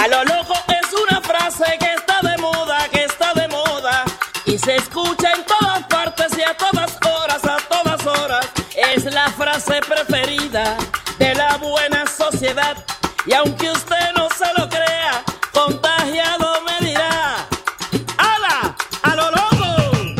A lo loco es una frase que está de moda, y se escucha en todas partes y a todas horas. Es la frase preferida de la buena sociedad, y aunque usted no se lo crea, contagiado me dirá: ¡Hala! ¡A lo loco!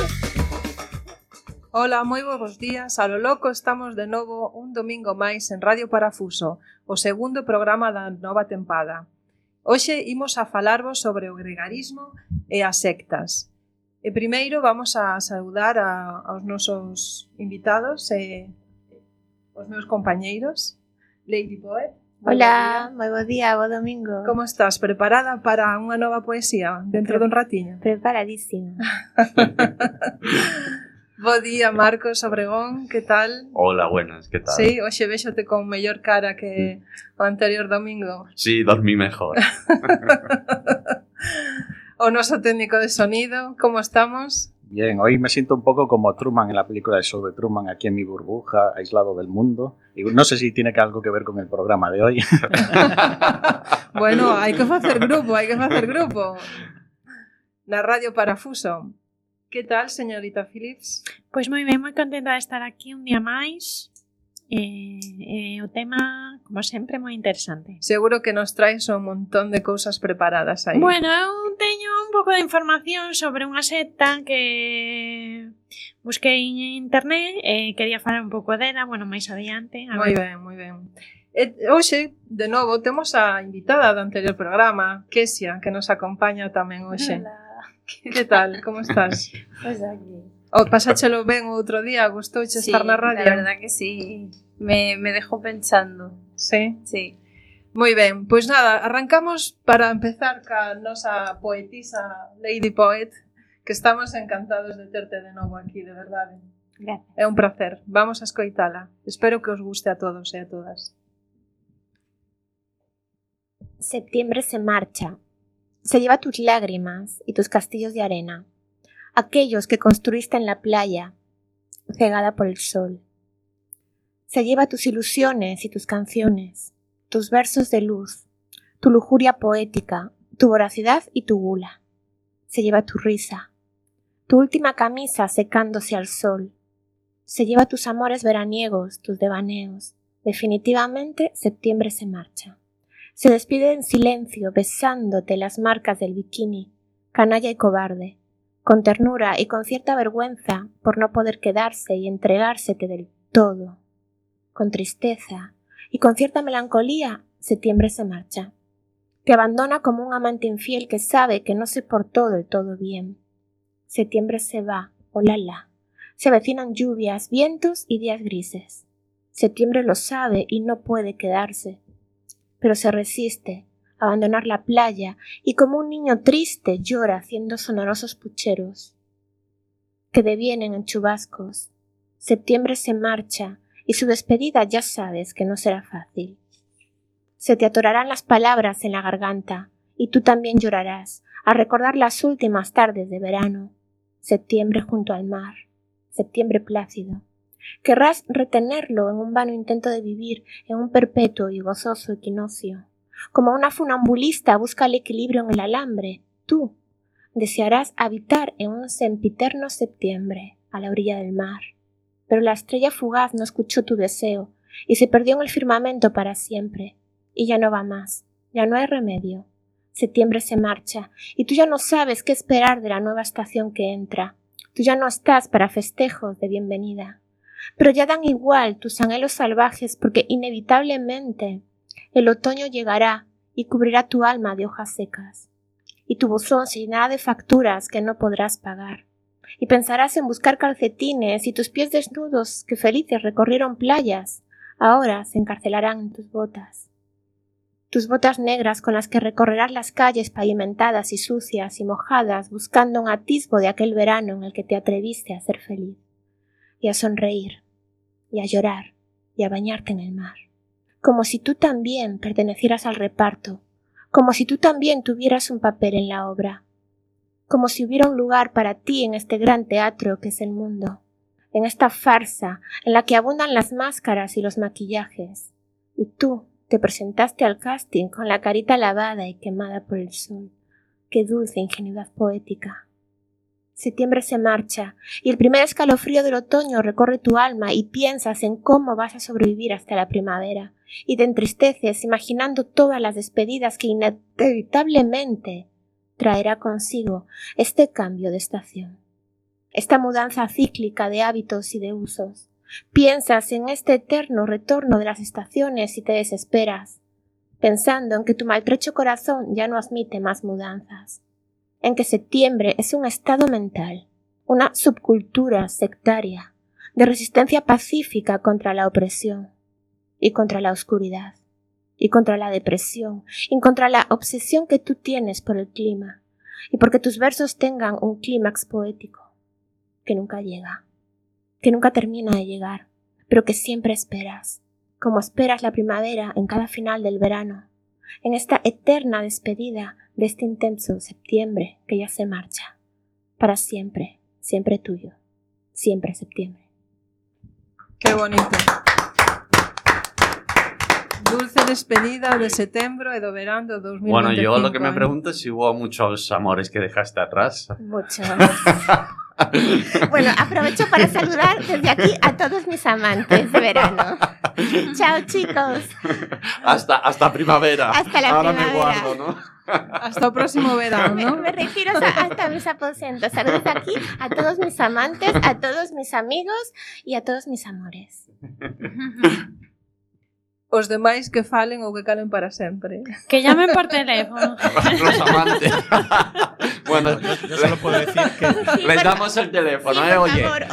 Hola, moi bons días. A lo loco estamos de novo un domingo máis en Radio Parafuso, o segundo programa da nova tempada. Hoxe imos a falarvos sobre o gregarismo e as sectas. E primeiro vamos a saudar aos nosos invitados e os meus compañeiros. Lady Poet. Hola, moi bo día, bo domingo. Como estás? Preparada para unha nova poesía dentro dun ratiño? Preparadísima. Bo día, Marcos Obregón, que tal? Hola, buenas, ¿qué tal? Sí, hoxe véxote con mellor cara que o anterior domingo. Sí, dormí mejor. O noso técnico de sonido, ¿cómo estamos? Bien, hoy me siento un poco como Truman en la película de show de Truman, aquí en mi burbuja, aislado del mundo. Y no sé si tiene algo que ver con el programa de hoy. Bueno, hai que facer grupo. Na Radio Parafuso. Que tal, señorita Phillips? Pois moi ben, moi contenta de estar aquí un día máis. O tema, como sempre, moi interesante. Seguro que nos traes un montón de cousas preparadas aí. Bueno, eu teño un pouco de información sobre unha secta que busquei en internet e quería falar un pouco dela, bueno, máis adiante. Moi ben. Hoxe, de novo, temos a invitada do anterior programa, Kesia, que nos acompaña tamén hoxe. Hola. Que tal? Como estás? Pois aquí. Pasáchelo ben outro día? Gustouche estar na radio? Sí, la verdad que sí. Me dejó pensando. Sí? Sí. Moi ben, pois nada, arrancamos para empezar ca nosa poetisa Lady Poet, que estamos encantados de terte de novo aquí, de verdade. Gracias. É un placer, vamos a escoitala. Espero que os guste a todos e a todas. Septiembre se marcha. Se lleva tus lágrimas y tus castillos de arena, aquellos que construiste en la playa, cegada por el sol. Se lleva tus ilusiones y tus canciones, tus versos de luz, tu lujuria poética, tu voracidad y tu gula. Se lleva tu risa, tu última camisa secándose al sol. Se lleva tus amores veraniegos, tus devaneos. Definitivamente, septiembre se marcha. Se despide en silencio, besándote las marcas del bikini, canalla y cobarde, con ternura y con cierta vergüenza por no poder quedarse y entregársete del todo. Con tristeza y con cierta melancolía, septiembre se marcha. Te abandona como un amante infiel que sabe que no se portó del todo bien. Septiembre se va, olala. Se avecinan lluvias, vientos y días grises. Septiembre lo sabe y no puede quedarse. Pero se resiste a abandonar la playa y como un niño triste llora haciendo sonorosos pucheros que devienen en chubascos. Septiembre se marcha y su despedida ya sabes que no será fácil. Se te atorarán las palabras en la garganta y tú también llorarás a recordar las últimas tardes de verano. Septiembre junto al mar, septiembre plácido. Querrás retenerlo en un vano intento de vivir en un perpetuo y gozoso equinoccio. Como una funambulista busca el equilibrio en el alambre, tú desearás habitar en un sempiterno septiembre a la orilla del mar. Pero la estrella fugaz no escuchó tu deseo y se perdió en el firmamento para siempre. Y ya no va más, ya no hay remedio. Septiembre se marcha y tú ya no sabes qué esperar de la nueva estación que entra. Tú ya no estás para festejos de bienvenida. Pero ya dan igual tus anhelos salvajes porque inevitablemente el otoño llegará y cubrirá tu alma de hojas secas. Y tu buzón se llenará de facturas que no podrás pagar. Y pensarás en buscar calcetines y tus pies desnudos que felices recorrieron playas, ahora se encarcelarán en tus botas. Tus botas negras con las que recorrerás las calles pavimentadas y sucias y mojadas buscando un atisbo de aquel verano en el que te atreviste a ser feliz. Y a sonreír, y a llorar, y a bañarte en el mar. Como si tú también pertenecieras al reparto, como si tú también tuvieras un papel en la obra, como si hubiera un lugar para ti en este gran teatro que es el mundo, en esta farsa en la que abundan las máscaras y los maquillajes, y tú Te presentaste al casting con la carita lavada y quemada por el sol. Qué dulce ingenuidad poética. Septiembre se marcha y el primer escalofrío del otoño recorre tu alma y piensas en cómo vas a sobrevivir hasta la primavera y te entristeces imaginando todas las despedidas que inevitablemente traerá consigo este cambio de estación, esta mudanza cíclica de hábitos y de usos. Piensas en este eterno retorno de las estaciones y te desesperas, pensando en que tu maltrecho corazón ya no admite más mudanzas, en que septiembre es un estado mental, una subcultura sectaria, de resistencia pacífica contra la opresión, y contra la oscuridad, y contra la depresión, y contra la obsesión que tú tienes por el clima, y porque tus versos tengan un clímax poético, que nunca llega, que nunca termina de llegar, pero que siempre esperas, como esperas la primavera en cada final del verano, en esta eterna despedida de este intenso septiembre que ya se marcha, para siempre, siempre tuyo, siempre septiembre. Qué bonito. Dulce despedida de setembro e do verán do 2025. Bueno, yo lo que me pregunto es si hubo muchos amores que dejaste atrás. Muchos. Bueno, aprovecho para saludar desde aquí a todos mis amantes de verano. Chao, chicos. Hasta primavera. Hasta la Ahora primavera. me guardo, ¿no? Hasta o próximo verano, ¿no? Me retiro hasta mis aposentos. Saludos aquí a todos mis amantes, a todos mis amigos y a todos mis amores. Os demais que falen ou que calen para sempre. Que llamen por teléfono. Los amantes. Bueno, Yo solo puedo decir que les damos el teléfono, Sí, por oye. favor,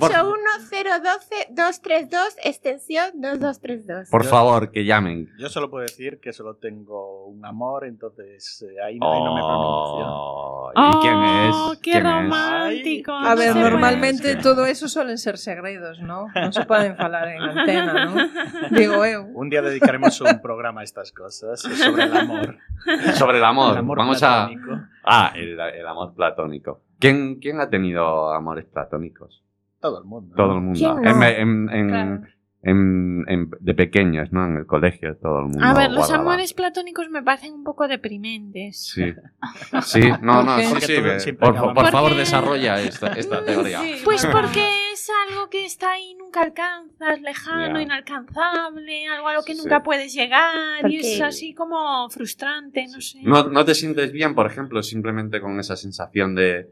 881-012-232, extensión 2232. Por favor, que llamen. yo solo puedo decir que solo tengo un amor, entonces ahí no me pronuncio. ¿Y quién es? Qué ¿Quién es? romántico. A ver, no se puede. normalmente todo eso suelen ser segredos, ¿no? Non se poden falar en antena, ¿no? Digo eu. Un día dedicaremos un programa a estas cosas sobre el amor. Sobre el amor. El amor Vamos platónico. el amor platónico. ¿Quién ha tenido amores platónicos? Todo el mundo. Todo el mundo. ¿Quién no? Claro. De pequeños, ¿no? En el colegio, todo el mundo. A ver, los guardaba. amores platónicos me parecen un poco deprimentes. Sí. Sí, no, ¿Por qué? sí, Porque sí. todo siempre Por acaba por mal. favor, Porque- desarrolla esta teoría. Sí, pues porque es algo que está ahí, nunca alcanzas, lejano, Ya. inalcanzable, algo a lo que Sí. nunca puedes llegar y es Porque- así como frustrante, no sé. ¿No te sientes bien, por ejemplo, simplemente con esa sensación de...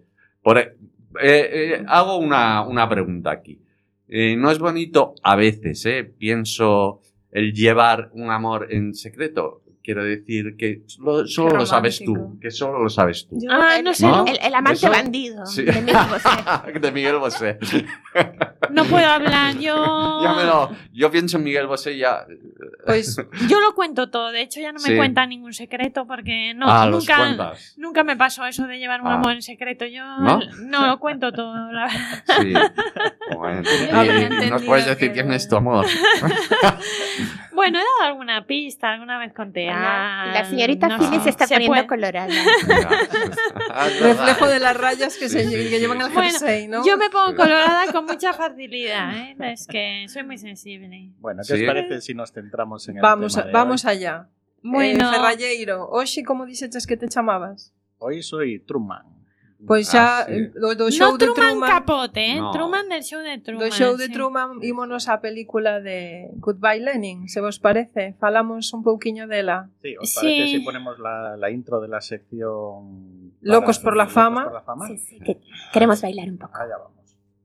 hago una pregunta aquí. ¿No es bonito a veces, pienso, el llevar un amor en secreto? Quiero decir que solo lo sabes tú, romántico. que solo lo sabes tú. No sé, ¿No? El amante Eso- bandido Sí. de Miguel Bosé. De Miguel Bosé. no puedo hablar, yo... Yo pienso en Miguel Bosé ya... Pois Yo lo cuento todo, de hecho ya no me Sí. cuenta ningún secreto porque no, los nunca, cuentas. nunca me pasó eso de llevar un Ah. amor en secreto. Yo ¿No? no lo cuento todo, la verdad. Sí. Bueno, Había y entendido nos puedes decir que- quién es tu amor. Bueno, he dado alguna pista, alguna vez conté. La señorita no Philly sé, se está poniendo puede. colorada. reflejo de las rayas que llevan al Bueno, jersey, ¿no? Yo me pongo Sí. colorada con mucha facilidad, ¿eh? Es que soy muy sensible. Bueno, ¿qué Sí. os parece si nos centramos en el Vamos, tema de vamos hoy? allá. Bueno, Ferralleiro, hoxe como dixeches que te chamabas? Hoy soy Truman. Pois xa sí. do show no de Truman, Truman, Capote, ¿eh? No. Truman del show de Truman. do show de sí. Truman ímonos á película de Goodbye Lenin, se vos parece, falamos un pouquiño dela. Sí, ¿os Sí. parece si ponemos la intro de la sección... Locos por la fama? Locos por la fama? Sí, sí, que queremos bailar un poco. Allá vamos.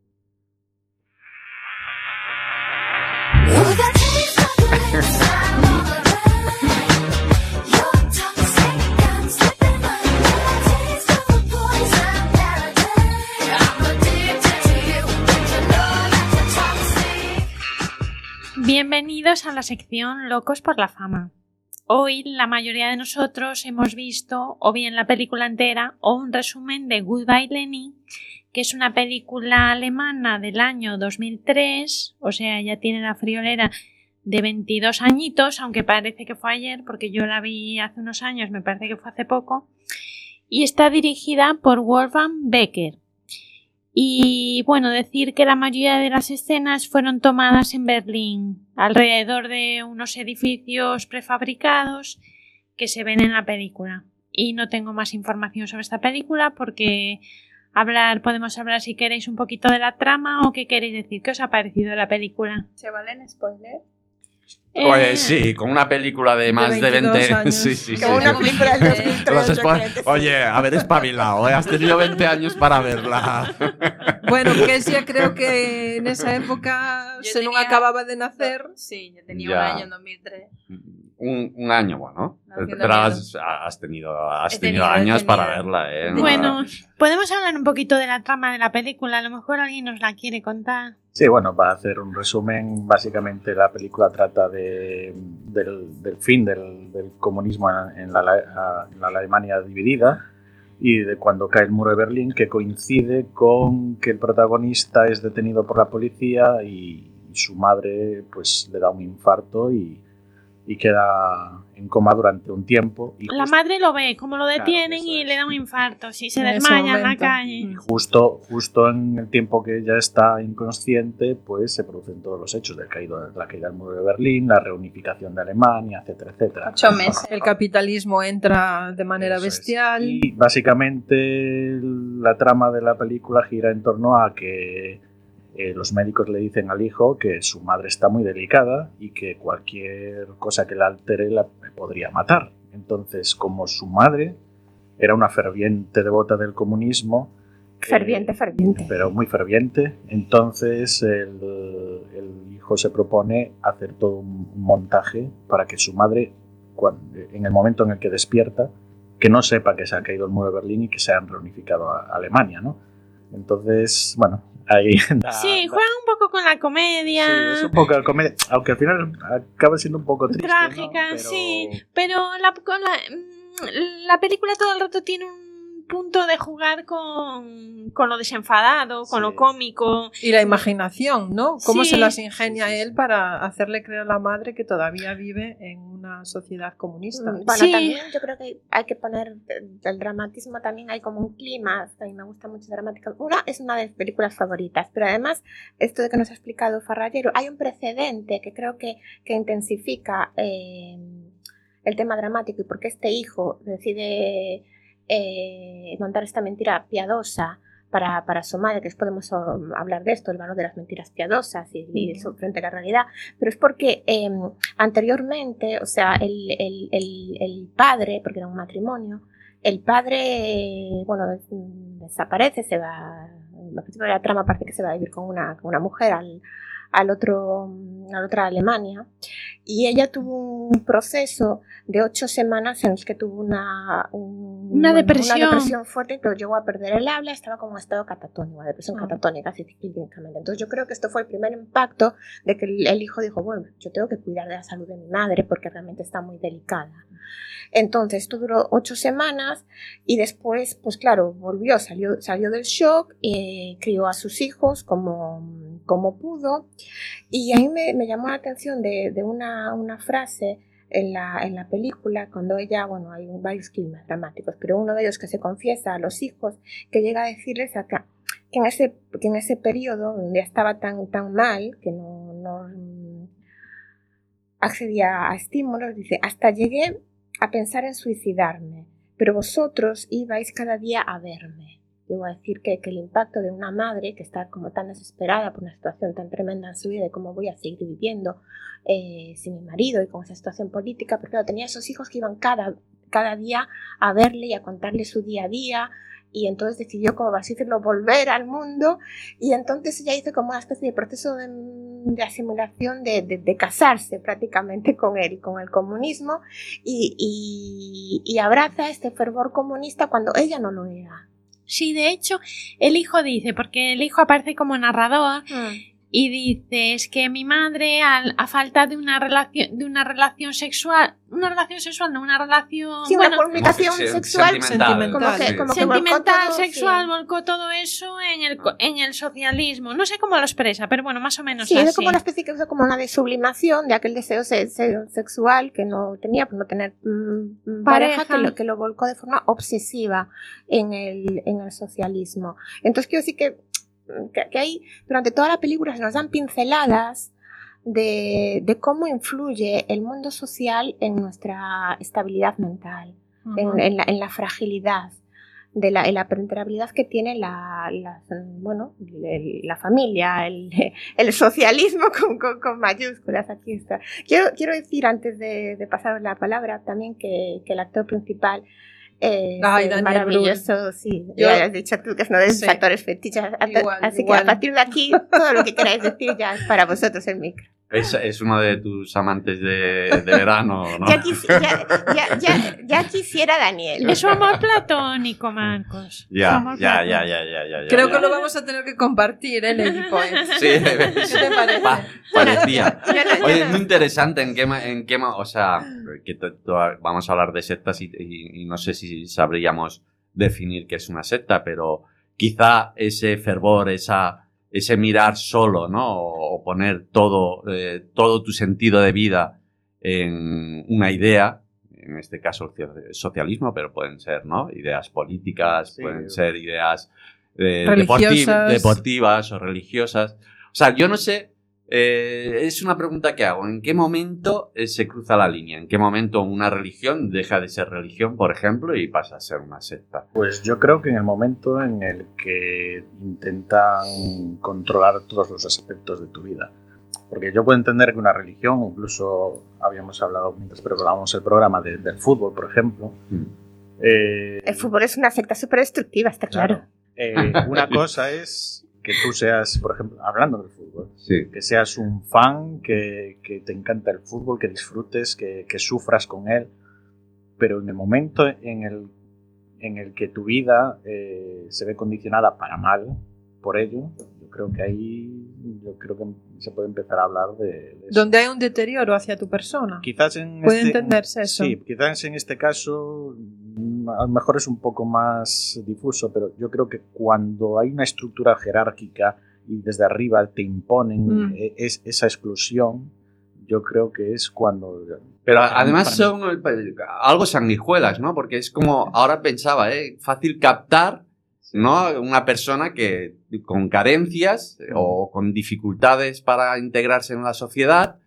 Bienvenidos a la sección Locos por la Fama. Hoy la mayoría de nosotros hemos visto o bien la película entera o un resumen de Goodbye Lenin, que es una película alemana del año 2003, o sea, ya tiene la friolera de 22 añitos, aunque parece que fue ayer, porque yo la vi hace unos años, me parece que fue hace poco, y está dirigida por Wolfgang Becker. Y bueno, decir que la mayoría de las escenas fueron tomadas en Berlín, alrededor de unos edificios prefabricados que se ven en la película. Y no tengo más información sobre esta película porque podemos hablar si queréis un poquito de la trama o qué queréis decir. ¿Qué os ha parecido la película? ¿Se valen spoiler? Pues sí, con una película de más de 20 años. Sí. Como una película del 2003, Los yo spo- creo que sí. Oye, haber espabilado, has tenido 20 años para verla. Bueno, que ya creo que en esa época Yo se non tenía- acababa de nacer. Sí, yo tenía Ya. un año en 2003. Un año, bueno. Naciendo Pero miedo. has tenido He tenido, años he para tenido. verla, ¿eh? Bueno, podemos hablar un poquito de la trama de la película. A lo mejor alguien nos la quiere contar. Sí, bueno, para hacer un resumen, básicamente la película trata del fin del comunismo en la Alemania dividida y de cuando cae el muro de Berlín, que coincide con que el protagonista es detenido por la policía y su madre pues le da un infarto y queda en coma durante un tiempo. Y La madre lo ve, como lo detienen eso y es. le da un infarto. Si se En ese desmaya en la momento. calle. justo en el tiempo que ella está inconsciente, pues se producen todos los hechos de la caída del muro de Berlín, la reunificación de Alemania, etcétera, etcétera. 8 meses. El capitalismo entra de manera Eso es. bestial. Y básicamente la trama de la película gira en torno a que los médicos le dicen al hijo que su madre está muy delicada y que cualquier cosa que la altere la podría matar. Entonces, como su madre era una ferviente devota del comunismo, Ferviente. pero muy ferviente, entonces el hijo se propone hacer todo un montaje para que su madre, en el momento en el que despierta, que no sepa que se ha caído el muro de Berlín y que se han reunificado a Alemania, ¿no? Entonces, bueno, ahí... Sí, juegan un poco con la comedia. Sí, es un poco de comedia, aunque al final acaba siendo un poco triste, Trágica, ¿no? sí. Pero la película todo el rato tiene un punto de jugar con lo desenfadado, con Sí. lo cómico. Y la imaginación, ¿no? Cómo Sí. se las ingenia él para hacerle creer a la madre que todavía vive en una sociedad comunista. Bueno, Sí. también yo creo que hay que poner el dramatismo, también hay como un clima, a mí me gusta mucho dramática. Es una de mis películas favoritas, pero además, esto de que nos ha explicado Farrallero, hay un precedente que creo que intensifica el tema dramático y por qué este hijo decide montar esta mentira piadosa para su madre, que después podemos hablar de esto, el valor de las mentiras piadosas y eso frente a la realidad, pero es porque anteriormente, o sea, el padre, porque era un matrimonio, el padre, bueno, desaparece, se va, al principio de la trama parece que se va a vivir con una mujer a la otra Alemania, y ella tuvo un proceso de 8 semanas en los que tuvo Una depresión. una depresión fuerte, pero llegó a perder el habla, estaba como en estado catatónico, depresión catatónica, así clínicamente. Entonces yo creo que esto fue el primer impacto de que el hijo dijo, bueno, yo tengo que cuidar de la salud de mi madre porque realmente está muy delicada. Entonces esto duró 8 semanas y después, pues claro, volvió, salió del shock, crió a sus hijos como pudo, y a mí me llamó la atención de una frase en la película, cuando ella, bueno, hay varios climas dramáticos, pero uno de ellos que se confiesa a los hijos, que llega a decirles acá que en ese periodo donde estaba tan mal, que no accedía a estímulos, dice, hasta llegué a pensar en suicidarme, pero vosotros ibais cada día a verme. Debo decir que el impacto de una madre que está como tan desesperada por una situación tan tremenda en su vida de cómo voy a seguir viviendo sin mi marido y con esa situación política, porque claro, tenía esos hijos que iban cada día a verle y a contarle su día a día, y entonces decidió, como así decirlo, volver al mundo, y entonces ella hizo como una especie de proceso de asimilación, de casarse prácticamente con él, con el comunismo, y abraza este fervor comunista cuando ella no lo era. Sí, de hecho, el hijo dice, porque el hijo aparece como narrador, y dice, es que mi madre, a falta de una relación sexual, no, una relación, Sí, bueno, una comunicación sexual sentimental, como que volcó sentimental, todo, sexual, sí. volcó todo eso en el socialismo. No sé cómo lo expresa, pero bueno, más o menos Sí, así. es como una especie que como una de sublimación de aquel deseo sexual que no tenía por no tener pareja, que lo volcó de forma obsesiva en el socialismo. Entonces quiero decir que que hay, durante toda la película se nos dan pinceladas de cómo influye el mundo social en nuestra estabilidad mental, en la fragilidad, en la penetrabilidad que tiene la familia, el socialismo con mayúsculas. Aquí está. Quiero decir, antes de pasar la palabra, también que el actor principal es maravilloso. Sí, ya has dicho tú que es uno de esos actores fetiches. Así que a partir de aquí, todo lo que queráis decir ya es para vosotros el micro. Es uno de tus amantes de verano, ¿no? Ya quisiera Daniel. Es su amor platónico, Marcos. Ya. Creo que lo vamos a tener que compartir, Lady Point. Sí, ¿Qué te parece? Parecía. Oye, es muy interesante en qué, o sea, vamos a hablar de sectas y no sé si sabríamos definir qué es una secta, pero quizá ese fervor, ese mirar solo, ¿no? O poner todo tu sentido de vida en una idea, en este caso el socialismo, pero pueden ser, ¿no? Ideas políticas, sí, pueden ser ideas deportivas o religiosas. O sea, yo no sé, es una pregunta que hago. ¿En qué momento se cruza la línea? ¿En qué momento una religión deja de ser religión, por ejemplo, y pasa a ser una secta? Pues yo creo que en el momento en el que intentan controlar todos los aspectos de tu vida. Porque yo puedo entender que una religión, incluso habíamos hablado mientras preparábamos el programa del fútbol, por ejemplo. El fútbol es una secta súper destructiva, está claro. Una cosa es que tú seas, por ejemplo, hablando del fútbol, sí, que seas un fan, que te encanta el fútbol, que disfrutes, que sufras con él, pero en el momento en el que tu vida se ve condicionada para mal por ello, yo creo que se puede empezar a hablar de eso. Donde hay un deterioro hacia tu persona. Quizás puede entenderse eso. Sí, quizás en este caso a lo mejor es un poco más difuso, pero yo creo que cuando hay una estructura jerárquica y desde arriba te imponen esa exclusión, yo creo que es cuando... Pero además son algo sanguijuelas, ¿no? Porque es como, ahora pensaba, fácil captar, ¿no? Una persona que con carencias o con dificultades para integrarse en la sociedad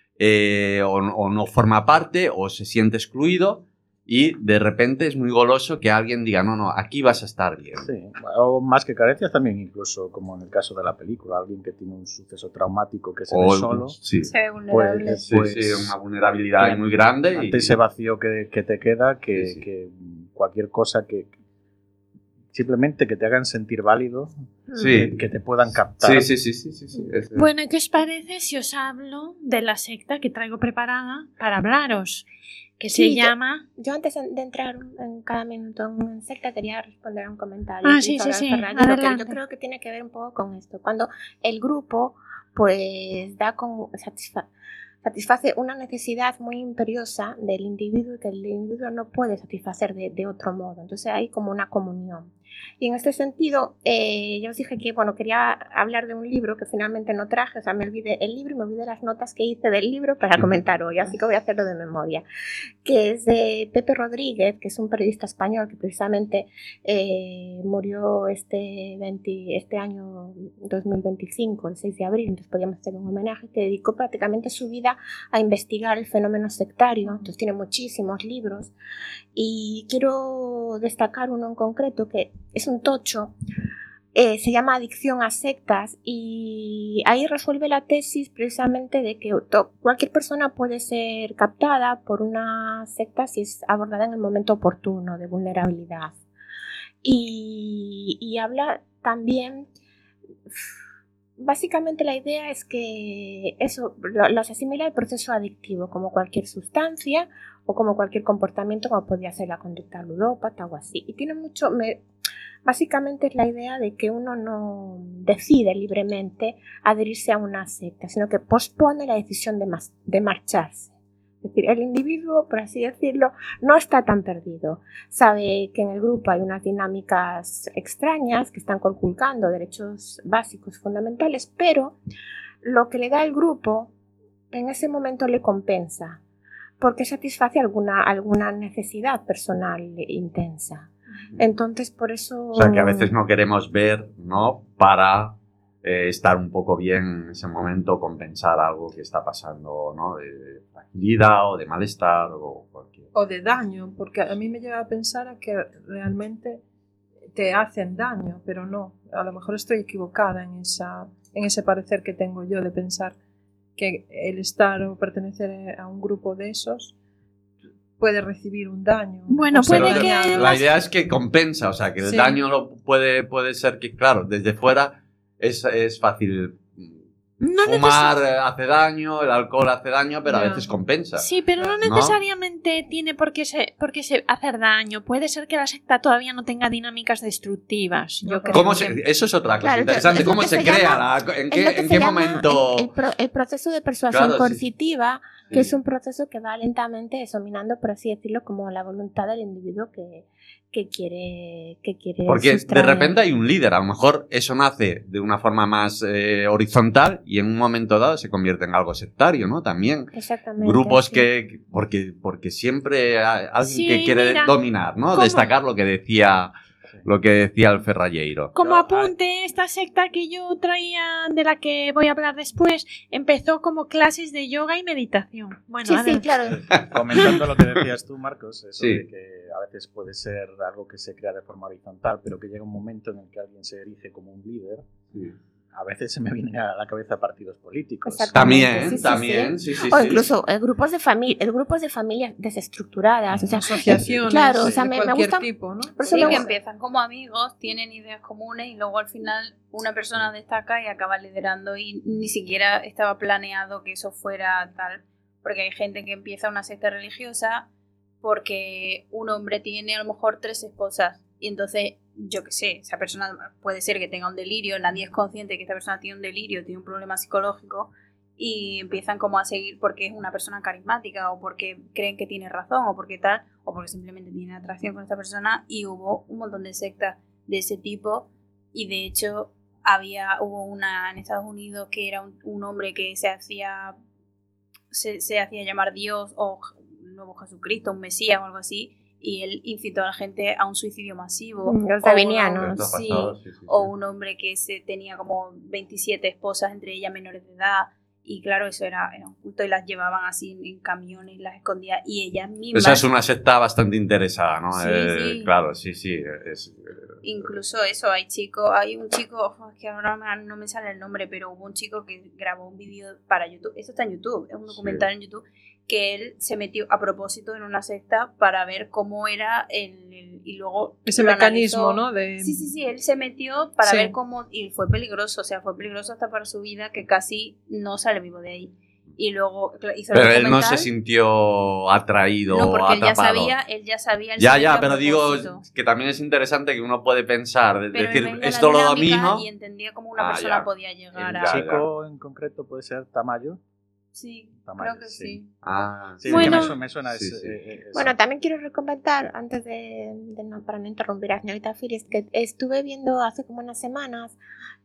o no forma parte o se siente excluido y de repente es muy goloso que alguien diga no, aquí vas a estar bien. Sí, o más que carencias también, incluso como en el caso de la película, alguien que tiene un suceso traumático que se ve solo, sí. Se ve vulnerable. Pues, una vulnerabilidad muy grande. Ante ese vacío que te queda, que cualquier cosa que simplemente que te hagan sentir válido, que te puedan captar. Sí. Bueno, ¿qué os parece si os hablo de la secta que traigo preparada para hablaros? Que se llama... Yo antes de entrar en cada minuto en una secta quería responder a un comentario. Sí. Adelante. Yo creo que tiene que ver un poco con esto. Cuando el grupo pues satisface una necesidad muy imperiosa del individuo y que el individuo no puede satisfacer de otro modo. Entonces hay como una comunión. Y en este sentido, yo os dije que quería hablar de un libro que finalmente no traje, o sea, me olvidé el libro y me olvidé las notas que hice del libro para comentar hoy, así que voy a hacerlo de memoria, que es de Pepe Rodríguez, que es un periodista español que precisamente murió este año 2025, el 6 de abril, entonces podríamos hacer un homenaje, que dedicó prácticamente su vida a investigar el fenómeno sectario, entonces tiene muchísimos libros, y quiero destacar uno en concreto que es un tocho, se llama Adicción a sectas, y ahí resuelve la tesis precisamente de que cualquier persona puede ser captada por una secta si es abordada en el momento oportuno de vulnerabilidad. Y habla también, básicamente la idea es que eso lo asimila al proceso adictivo, como cualquier sustancia o como cualquier comportamiento, como podría ser la conducta ludópata o así. Y tiene mucho... Básicamente es la idea de que uno no decide libremente adherirse a una secta, sino que pospone la decisión de marcharse. Es decir, el individuo, por así decirlo, no está tan perdido. Sabe que en el grupo hay unas dinámicas extrañas que están conculcando derechos básicos fundamentales, pero lo que le da el grupo en ese momento le compensa, porque satisface alguna necesidad personal intensa. Entonces, por eso... O sea, que a veces no queremos ver, ¿no? Para estar un poco bien en ese momento, compensar algo que está pasando, ¿no? De fragilidad o de malestar o cualquier... O de daño, porque a mí me lleva a pensar a que realmente te hacen daño, pero no. A lo mejor estoy equivocada en ese parecer que tengo yo de pensar que el estar o pertenecer a un grupo de esos puede recibir un daño. Bueno, o ser puede Pero que dañado. la idea es que compensa, o sea, que el Sí. daño puede ser que, claro, desde fuera es fácil. No Fumar hace daño, el alcohol hace daño, pero a Ya. veces compensa. Sí, pero no ¿No? necesariamente tiene por qué hacer daño. Puede ser que la secta todavía no tenga dinámicas destructivas. Yo No, creo ¿Cómo que- eso es otra cosa Claro, interesante. es lo ¿Cómo que se se crea? llama- ¿En Es lo que qué se llama momento? el proceso de persuasión Claro, sí. coercitiva, que Sí. es un proceso que va lentamente dominando, por así decirlo, como la voluntad del individuo que quiere Porque de sustraer. repente hay un líder, a lo mejor eso nace de una forma más horizontal y en un momento dado se convierte en algo sectario, ¿no? También Exactamente, grupos sí. porque siempre hay alguien Sí, que quiere mira, dominar, ¿no? ¿cómo? Destacar lo que decía el Ferralleiro. Como Yo, apunte, esta secta que yo traía, de la que voy a hablar después, empezó como clases de yoga y meditación. Bueno, Sí, adelante. claro. Comentando lo que decías tú, Marcos, eso Sí. de que a veces puede ser algo que se crea de forma horizontal, pero que llega un momento en el que alguien se erige como un líder. A veces se me vienen a la cabeza partidos políticos. Exacto. También, Sí, sí, también, sí, sí, O sí. incluso grupos de familias desestructuradas. O sea, Asociaciones claro, o sea, de me cualquier gusta. tipo, ¿no? Por eso Sí, me que gusta. empiezan como amigos, tienen ideas comunes y luego al final una persona destaca y acaba liderando y ni siquiera estaba planeado que eso fuera tal. Porque hay gente que empieza una secta religiosa porque un hombre tiene a lo mejor 3 esposas y entonces, yo qué sé, esa persona puede ser que tenga un delirio, nadie es consciente de que esta persona tiene un delirio, tiene un problema psicológico y empiezan como a seguir porque es una persona carismática o porque creen que tiene razón o porque tal, o porque simplemente tienen atracción con esta persona y hubo un montón de sectas de ese tipo y de hecho hubo una en Estados Unidos que era un hombre que se hacía llamar Dios o nuevo Jesucristo, un Mesías o algo así y él incitó a la gente a un suicidio masivo. Los O davinianos. Esto ha sí, pasado, sí, sí, o sí. un hombre que tenía como 27 esposas, entre ellas menores de edad. Y claro, eso era un culto y las llevaban así en camiones, las escondían y ellas mismas. Esa es una secta bastante interesada, ¿no? Sí, sí. Claro, sí. Incluso eso, hay un chico, es que ahora no me sale el nombre, pero hubo un chico que grabó un vídeo para YouTube, esto está en YouTube, es un documental en YouTube, que él se metió a propósito en una secta para ver cómo era y luego Ese lo mecanismo, analizó. ¿no? De... Sí, él se metió para Sí. ver cómo, y fue peligroso, o sea, fue peligroso hasta para su vida, que casi no sale vivo de ahí. Y luego hizo el Pero él no documental. se sintió atraído No, porque o él ya atrapado. sabía el Ya, sitio a pero digo propósito. que también es interesante que uno puede pensar, Pero él decir, veía la esto lo dinámica domino. y entendía cómo una Ah, persona ya. podía llegar Ya, a... Chico en concreto puede ser Tamayo. Sí, Tamayo, creo que sí. sí. Ah, Sí, Bueno. que me suena Sí, ese- sí. ese- Bueno, también quiero recomendar, antes para no interrumpir a señorita Firis, que estuve viendo hace como unas semanas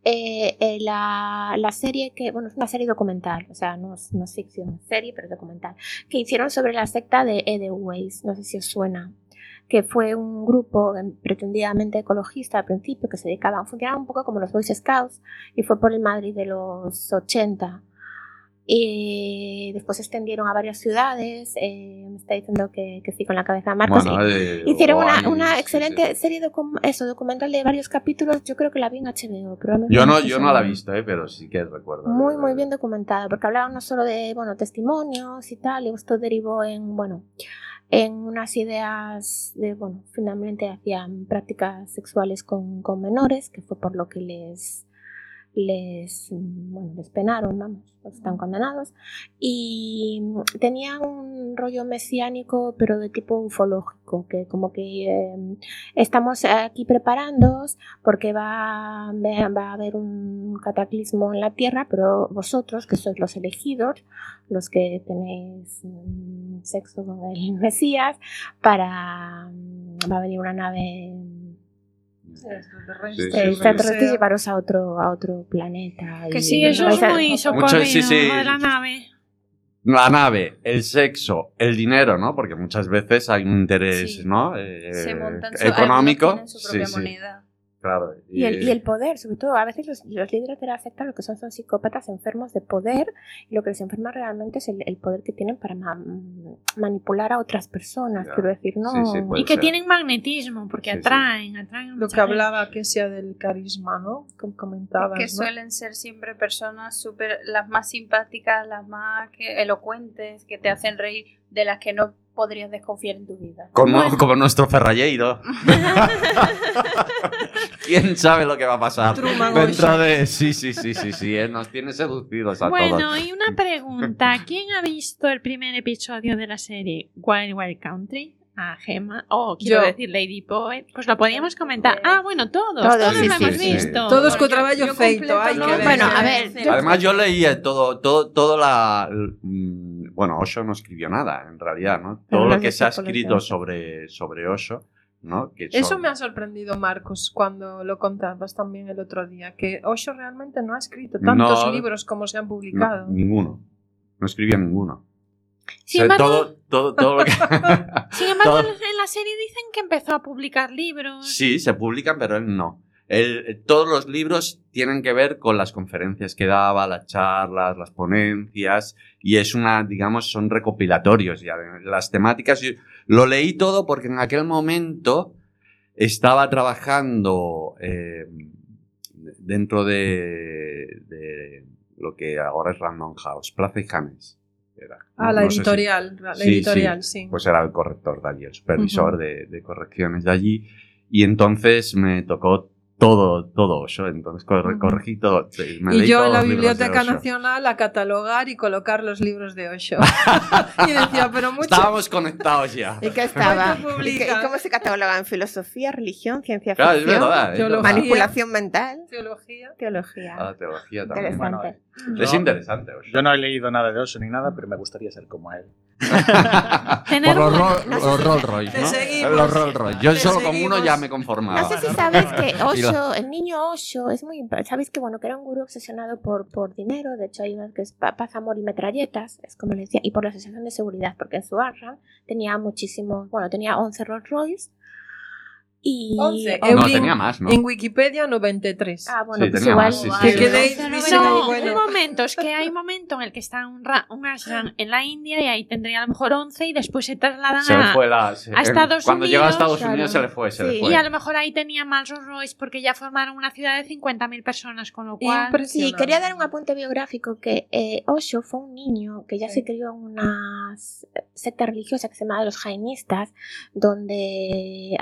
la serie bueno, es una serie documental, o sea, no es ficción, es serie, pero es documental, que hicieron sobre la secta de Edelweiss, no sé si os suena, que fue un grupo pretendidamente ecologista al principio, que funcionaba un poco como los Boy Scouts, y fue por el Madrid de los 80. Y después se extendieron a varias ciudades. Me está diciendo que sí con la cabeza Marcos. Bueno, Hicieron guay, una sí, excelente sí. serie documental de varios capítulos. Yo creo que la vi en HBO. Pero Yo no la he visto, pero sí que recuerdo. Muy bien documentada, porque hablaban no solo de testimonios y tal, y esto derivó en unas ideas finalmente hacían prácticas sexuales con menores, que fue por lo que les penaron, vamos, están condenados, y tenían un rollo mesiánico pero de tipo ufológico, que como que estamos aquí preparándoos porque va a haber un cataclismo en la tierra, pero vosotros que sois los elegidos, los que tenéis sexo con el Mesías, va a venir una nave extraterrestre y llevaros a otro planeta. Que y sí, eso vais es muy socorrido sí, sí. lo de la nave. la nave, el sexo, el dinero, ¿no? Porque muchas veces hay un interés, Sí. ¿no? Se montan Económico. tienen su propia moneda. Claro. Y el poder, sobre todo, a veces los líderes de la secta lo que son psicópatas enfermos de poder, y lo que les enferma realmente es el poder que tienen para manipular a otras personas, Ya. quiero decir, no... Sí, puede Y que ser. tienen magnetismo, porque Sí, sí. atraen a Lo mucha que hablaba que sea del carisma, ¿no? Como comentabas, Que ¿no? suelen ser siempre personas súper, las más simpáticas, las más elocuentes, que te hacen reír, de las que no podrías desconfiar en tu vida. Como nuestro Ferralleiro. ¿Quién sabe lo que va a pasar? Truman Dentro de... Sí, nos tiene seducidos a Bueno, todos. y una pregunta. ¿Quién ha visto el primer episodio de la serie Wild Wild Country? A Gemma. Quiero Yo. decir Lady Poet. Pues lo podíamos comentar. Bueno, todos Todos, lo sí, hemos sí. visto. Todos con Yo trabajo feito, hay que completo, ver. Bueno, a ver, Además, yo leía todo la... Bueno, Osho no escribió nada, en realidad, ¿no? Pero Todo las lo que se ha especulaciones. escrito sobre Osho, ¿no? Que Eso son- me ha sorprendido, Marcos, cuando lo contabas también el otro día, que Osho realmente no ha escrito tantos No. libros como se han No, publicado. ninguno. No escribió ninguno. Sin O sea, embargo, todo lo que... sin embargo, todo- en la serie dicen que empezó a publicar libros. Sí, se publican, pero él no. Todos los libros tienen que ver con las conferencias que daba, las charlas, las ponencias, y es digamos, son recopilatorios. Ya. Las temáticas, yo lo leí todo porque en aquel momento estaba trabajando dentro de lo que ahora es Random House, Plaza y Janes. Era. La No sé si- editorial, la Sí, editorial, sí. Pues era el corrector de allí, el supervisor de correcciones de allí. Y entonces me tocó todo Osho. Entonces corregí todo. Me Y leí yo todos en la los libros de Biblioteca Osho. Nacional a catalogar y colocar los libros de Osho. Y decía, pero mucho... Estábamos conectados ya. ¿Y qué estaba? ¿Cuánto ¿Y publica? cómo se catalogaban? ¿Filosofía, religión, ciencia Claro, es ficción? verdad. es Teología. verdad. Manipulación mental, Teología. teología. Ah, teología también. Interesante. Es interesante, Osho. Yo no he leído nada de Osho ni nada, pero me gustaría ser como él. Tener Por una- los Rolls Royce, Te ¿no? seguimos. Los Rolls Royce. Yo Te solo con seguimos. uno ya me conformaba. No sé si sabes que Y Osho, el niño Osho, es muy... Sabéis que, bueno, que era un gurú obsesionado por dinero. De hecho, hay unas que es paz, amor y metralletas, es como le decía, y por la sensación de seguridad, porque en su ashram tenía muchísimos... Bueno, tenía 11 Rolls Royce y... 11. No, Eulín, tenía más, ¿no? En Wikipedia 93. bueno, Sí, pues tenía igual... más, sí, Que sí. quedéis No, dicen ahí, No, bueno. un momento, es que hay un momento en el que está un ashram en la India y ahí tendría a lo mejor 11 y después se trasladan Se le fue la... a Estados Cuando llegó a Unidos, Estados claro. Unidos se le fue, se le Sí. fue. Y a lo mejor ahí tenía más Rolls Royce porque ya formaron una ciudad de 50.000 personas, con lo cual... Sí, quería dar un apunte biográfico que Osho fue un niño que ya se crió en una secta religiosa que se llamaba los jainistas, donde,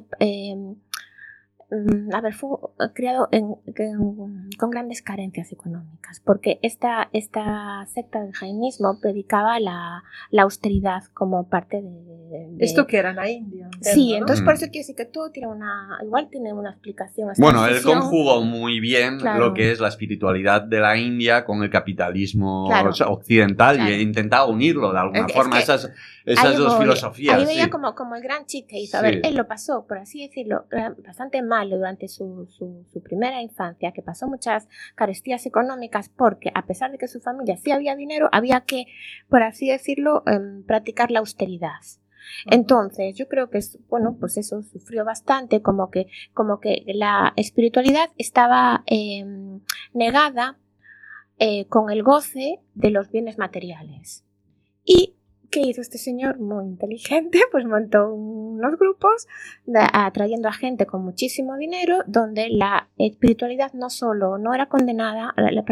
fue criado con grandes carencias económicas, porque esta secta del jainismo predicaba la austeridad como parte de... ¿Esto que era en la India? Sí, ¿no? entonces por eso quiero decir que todo tiene igual tiene una explicación. esta Bueno, él decisión. conjugó muy bien Claro. lo que es la espiritualidad de la India con el capitalismo Claro. occidental Claro. y intentaba unirlo de alguna Es forma, que esas Ahí dos voy. filosofías. Ahí veía sí. como el gran chic que hizo. A Sí. ver, él lo pasó, por así decirlo, bastante mal durante su primera infancia, que pasó muchas carestías económicas, porque a pesar de que su familia sí había dinero, había que, por así decirlo, practicar la austeridad. Entonces, yo creo que pues eso sufrió bastante, como que la espiritualidad estaba negada con el goce de los bienes materiales. Y ¿qué hizo este señor? Muy inteligente, pues montó unos grupos atrayendo a gente con muchísimo dinero, donde la espiritualidad no era condenada,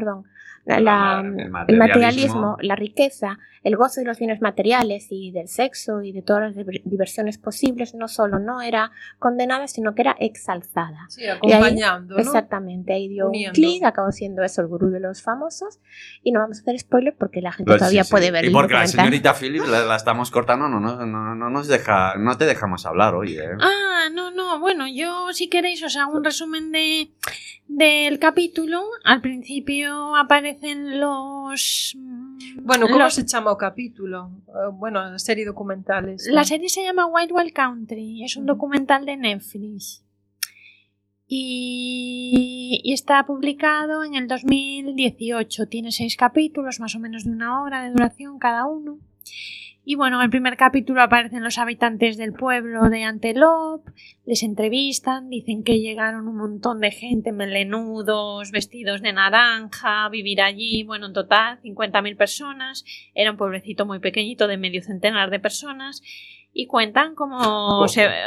el materialismo, la riqueza, el goce de los bienes materiales y del sexo y de todas las diversiones posibles, no solo no era condenada, sino que era exalzada. Sí, acompañando, Y ahí, ¿no? Exactamente, ahí dio Uniendo. un clic, acabó siendo eso el gurú de los famosos, y no vamos a hacer spoiler porque la gente Pues todavía sí, sí. puede ver Y el porque la documental. señorita Phillips la estamos cortando, no te dejamos hablar hoy, ¿eh? No, bueno, yo si queréis os hago un resumen del capítulo. Al principio aparecen los... Bueno, ¿cómo los- se llama o capítulo? Bueno, la serie documental esta. La serie se llama Wild Wild Country, es un documental de Netflix. y está publicado en el 2018. Tiene 6 capítulos, más o menos de 1 hora de duración cada uno. Y bueno, en el primer capítulo aparecen los habitantes del pueblo de Antelope, les entrevistan, dicen que llegaron un montón de gente, melenudos, vestidos de naranja, a vivir allí, bueno, en total 50.000 personas, era un pueblecito muy pequeñito de medio centenar de personas, y cuentan como,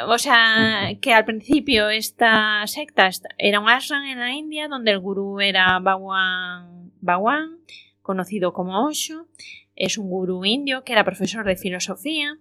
que al principio esta secta era un ashram en la India, donde el gurú era Bhagwan, conocido como Osho. Es un gurú indio que era profesor de filosofía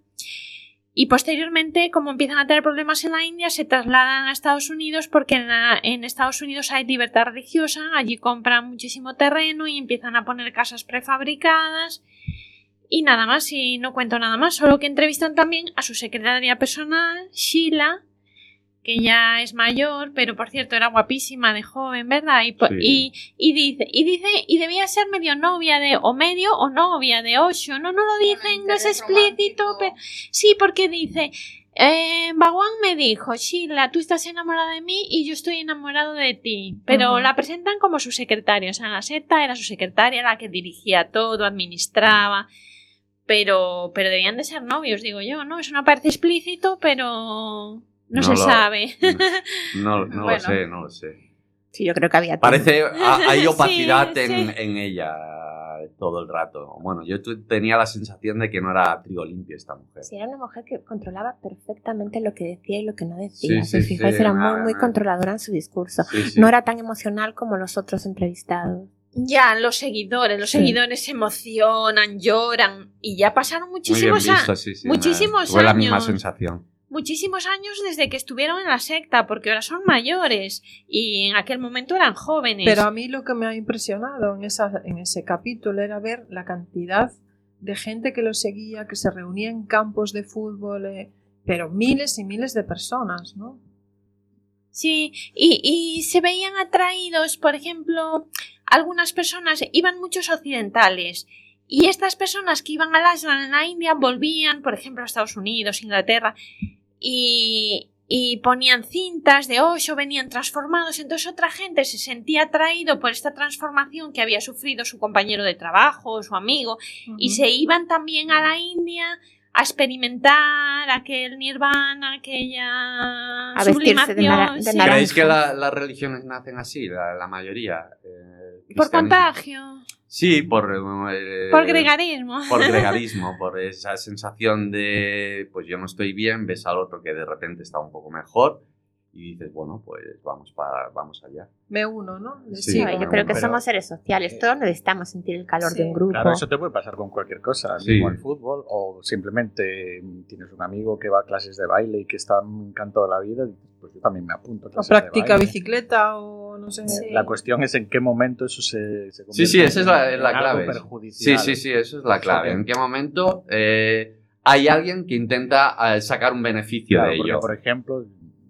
y posteriormente, como empiezan a tener problemas en la India, se trasladan a Estados Unidos porque en Estados Unidos hay libertad religiosa, allí compran muchísimo terreno y empiezan a poner casas prefabricadas y nada más, y no cuento nada más, solo que entrevistan también a su secretaria personal, Sheila, que ya es mayor, pero por cierto era guapísima de joven, ¿verdad? Y dice, y debía ser medio novia de, o medio o novia de Osho, no lo dicen, no es explícito, pero sí, porque dice, Bhagwan me dijo, Sheila, tú estás enamorada de mí y yo estoy enamorado de ti, pero la presentan como su secretaria, o sea, en la secta era su secretaria la que dirigía todo, administraba, pero debían de ser novios, digo yo, ¿no? Eso no parece explícito, pero... No se sabe. No Bueno. lo sé. Sí, yo creo que había... Parece, hay opacidad Sí. en ella todo el rato. Bueno, yo tenía la sensación de que no era trigo limpio esta mujer. Sí, era una mujer que controlaba perfectamente lo que decía y lo que no decía. Sí, Si fijáis, era muy nada. controladora en su discurso. Sí. No era tan emocional como los otros entrevistados. Ya, los seguidores se emocionan, lloran y ya pasaron Muy bien muchísimos visto, sí. muchísimos Tuve la misma años. sensación. Muchísimos años desde que estuvieron en la secta, porque ahora son mayores y en aquel momento eran jóvenes. Pero a mí lo que me ha impresionado en ese capítulo era ver la cantidad de gente que lo seguía, que se reunía en campos de fútbol, pero miles y miles de personas, ¿no? Sí, y se veían atraídos, por ejemplo, algunas personas, iban muchos occidentales, y estas personas que iban al ashram en la India volvían, por ejemplo, a Estados Unidos, Inglaterra, y ponían cintas de Osho, venían transformados, entonces otra gente se sentía atraído por esta transformación que había sufrido su compañero de trabajo, su amigo, y se iban también a la India a experimentar aquel nirvana, aquella A vestirse de sublimación, sí. naranja. ¿Creéis que las religiones nacen así, la mayoría? Por Cristianismo. contagio, Sí, por gregarismo. Por gregarismo, por esa sensación de, pues yo no estoy bien, ves al otro que de repente está un poco mejor y dices, bueno, pues vamos allá. Me uno, ¿no? Sí, Sí, bueno, yo creo que pero- somos seres sociales. Todos necesitamos sentir el calor Sí. de un grupo. Claro, eso te puede pasar con cualquier cosa, Sí. mismo el fútbol, o simplemente tienes un amigo que va a clases de baile y que está encantado de la vida, y dices, pues yo también me apunto a O clases de practica baile. bicicleta o no sé. Sí. La cuestión es en qué momento eso se convierte Sí, esa es la en algo clave. perjudicial. Sí, eso es la clave. Porque- ¿En qué momento hay alguien que intenta sacar un beneficio Claro, de porque, ello? por ejemplo,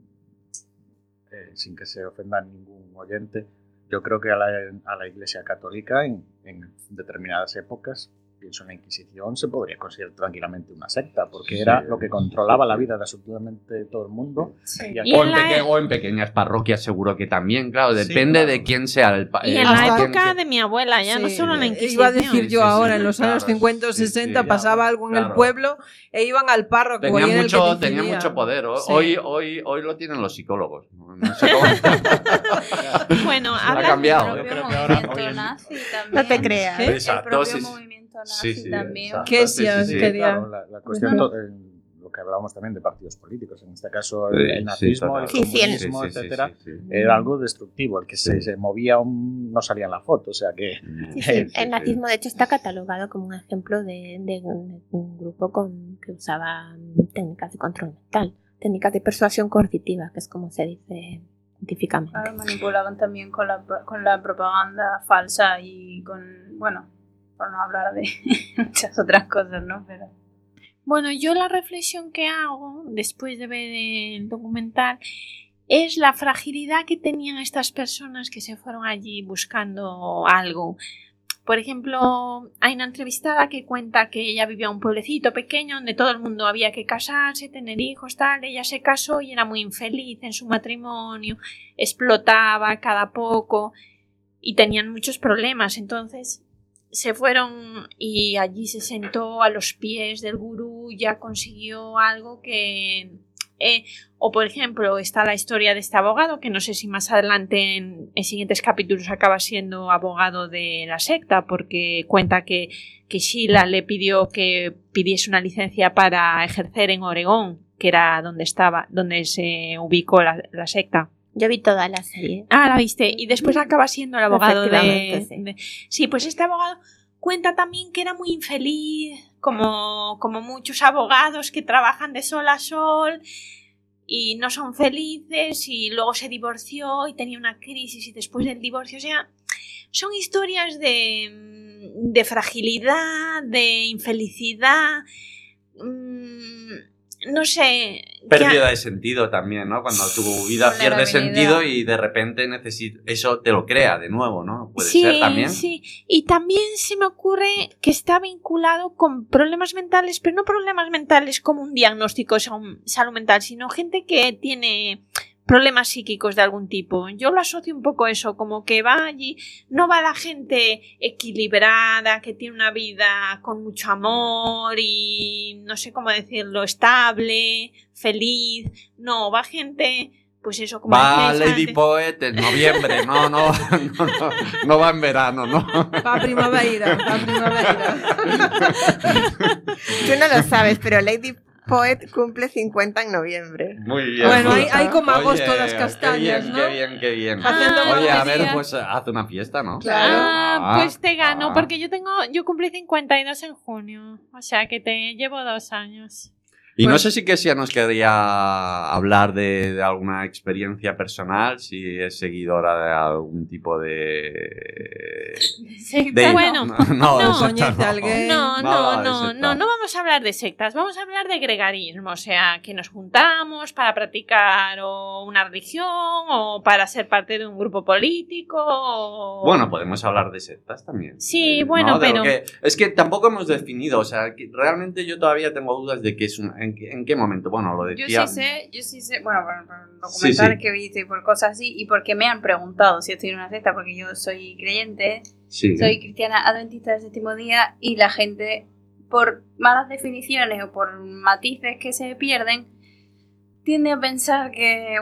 sin que se ofenda a ningún oyente, yo creo que a la Iglesia Católica en determinadas épocas, pienso en la Inquisición, se podría considerar tranquilamente una secta, porque Sí, era lo que controlaba sí. la vida de absolutamente todo el mundo. Sí. Y Y en la- O en pequeñas parroquias seguro que también, claro, Sí, depende claro. de quién sea el Y en Hasta la época de mi abuela, ya no Sí, solo en la Inquisición. iba a decir yo Sí, ahora, sí, en los claro, años 50 o sí, 60 sí, pasaba ya, algo en el claro. pueblo e iban al párroco. y Tenía era el que tenía decidía. mucho poder. Sí. Hoy lo tienen los psicólogos. No sé cómo. Bueno, Ha hablando- cambiado. El Yo propio creo que ahora, movimiento hoy en- nazi también. No te creas. ¿Qué? El Exacto, propio sí, sí. movimiento nazi Sí, también. exacto. ¿Qué decías? Sí, sí, Quería- Claro, la cuestión, Ujú. lo que hablábamos también de partidos políticos, en este caso Sí, el nazismo, el Sí, sí, el- comunismo, etcétera, sí. era algo destructivo. El que Sí. se movía no salía en la foto, o sea que... Sí, sí. El nazismo, de hecho, está catalogado como un ejemplo de un grupo que usaba técnicas de control mental, técnicas de persuasión coercitiva, que es como se dice científicamente. Claro, manipulaban también con la propaganda falsa y con, bueno, por no hablar de muchas otras cosas, ¿no? Pero Bueno, yo la reflexión que hago después de ver el documental es la fragilidad que tenían estas personas que se fueron allí buscando algo. Por ejemplo, hay una entrevistada que cuenta que ella vivía en un pueblecito pequeño donde todo el mundo había que casarse, tener hijos, tal. Ella se casó y era muy infeliz en su matrimonio, explotaba cada poco y tenían muchos problemas. Entonces se fueron y allí se sentó a los pies del gurú, ya consiguió algo que... o por ejemplo está la historia de este abogado que no sé si más adelante en siguientes capítulos acaba siendo abogado de la secta, porque cuenta que Sheila le pidió que pidiese una licencia para ejercer en Oregón, que era donde se ubicó la secta. Yo vi toda la serie. Ah, la viste. Y después acaba siendo el abogado Efectivamente, Sí, pues este abogado cuenta también que era muy infeliz, como muchos abogados que trabajan de sol a sol y no son felices, y luego se divorció y tenía una crisis y después del divorcio, o sea, son historias de fragilidad, de infelicidad, no sé. Pérdida de sentido también, ¿no? Cuando tu vida pierde sentido y de repente eso te lo crea de nuevo, ¿no? Puede ser también. Sí, y también se me ocurre que está vinculado con problemas mentales, pero no problemas mentales como un diagnóstico de salud mental, sino gente que tiene problemas psíquicos de algún tipo. Yo lo asocio un poco a eso, como que va allí, no va la gente equilibrada, que tiene una vida con mucho amor y no sé cómo decirlo, estable, feliz. No, va gente, pues eso, como va decíais Lady antes. Poet en noviembre, no va en verano, ¿no? Va primavera. Tú no lo sabes, pero Lady Poet cumple 50 en noviembre. Muy bien. Bueno, muy hay bien. como agosto Oye, las castañas, qué bien, ¿no? Qué bien. Haciendo Oye, a mamonería. ver, pues haz una fiesta, ¿no? Claro. Pues te gano, porque yo cumplí 52 en junio, o sea que te llevo 2 años. Y no Pues- sé si Kesia nos querría hablar de alguna experiencia personal, si es seguidora de algún tipo de... Bueno, no, no. Coñece a alguén. No secta. vamos a hablar de sectas, vamos a hablar de gregarismo, o sea, que nos juntamos para practicar o una religión o para ser parte de un grupo político o... Bueno, podemos hablar de sectas también. Sí, bueno, ¿no? pero... Es que tampoco hemos definido, o sea, que realmente yo todavía tengo dudas de que es en qué momento. Bueno, lo Yo decía... sí sé, bueno, por documentales Sí. que he visto y por cosas así, y porque me han preguntado si estoy en una secta, porque yo soy creyente, Sí. soy cristiana adventista del séptimo día, y la gente, por malas definiciones o por matices que se pierden, tiende a pensar que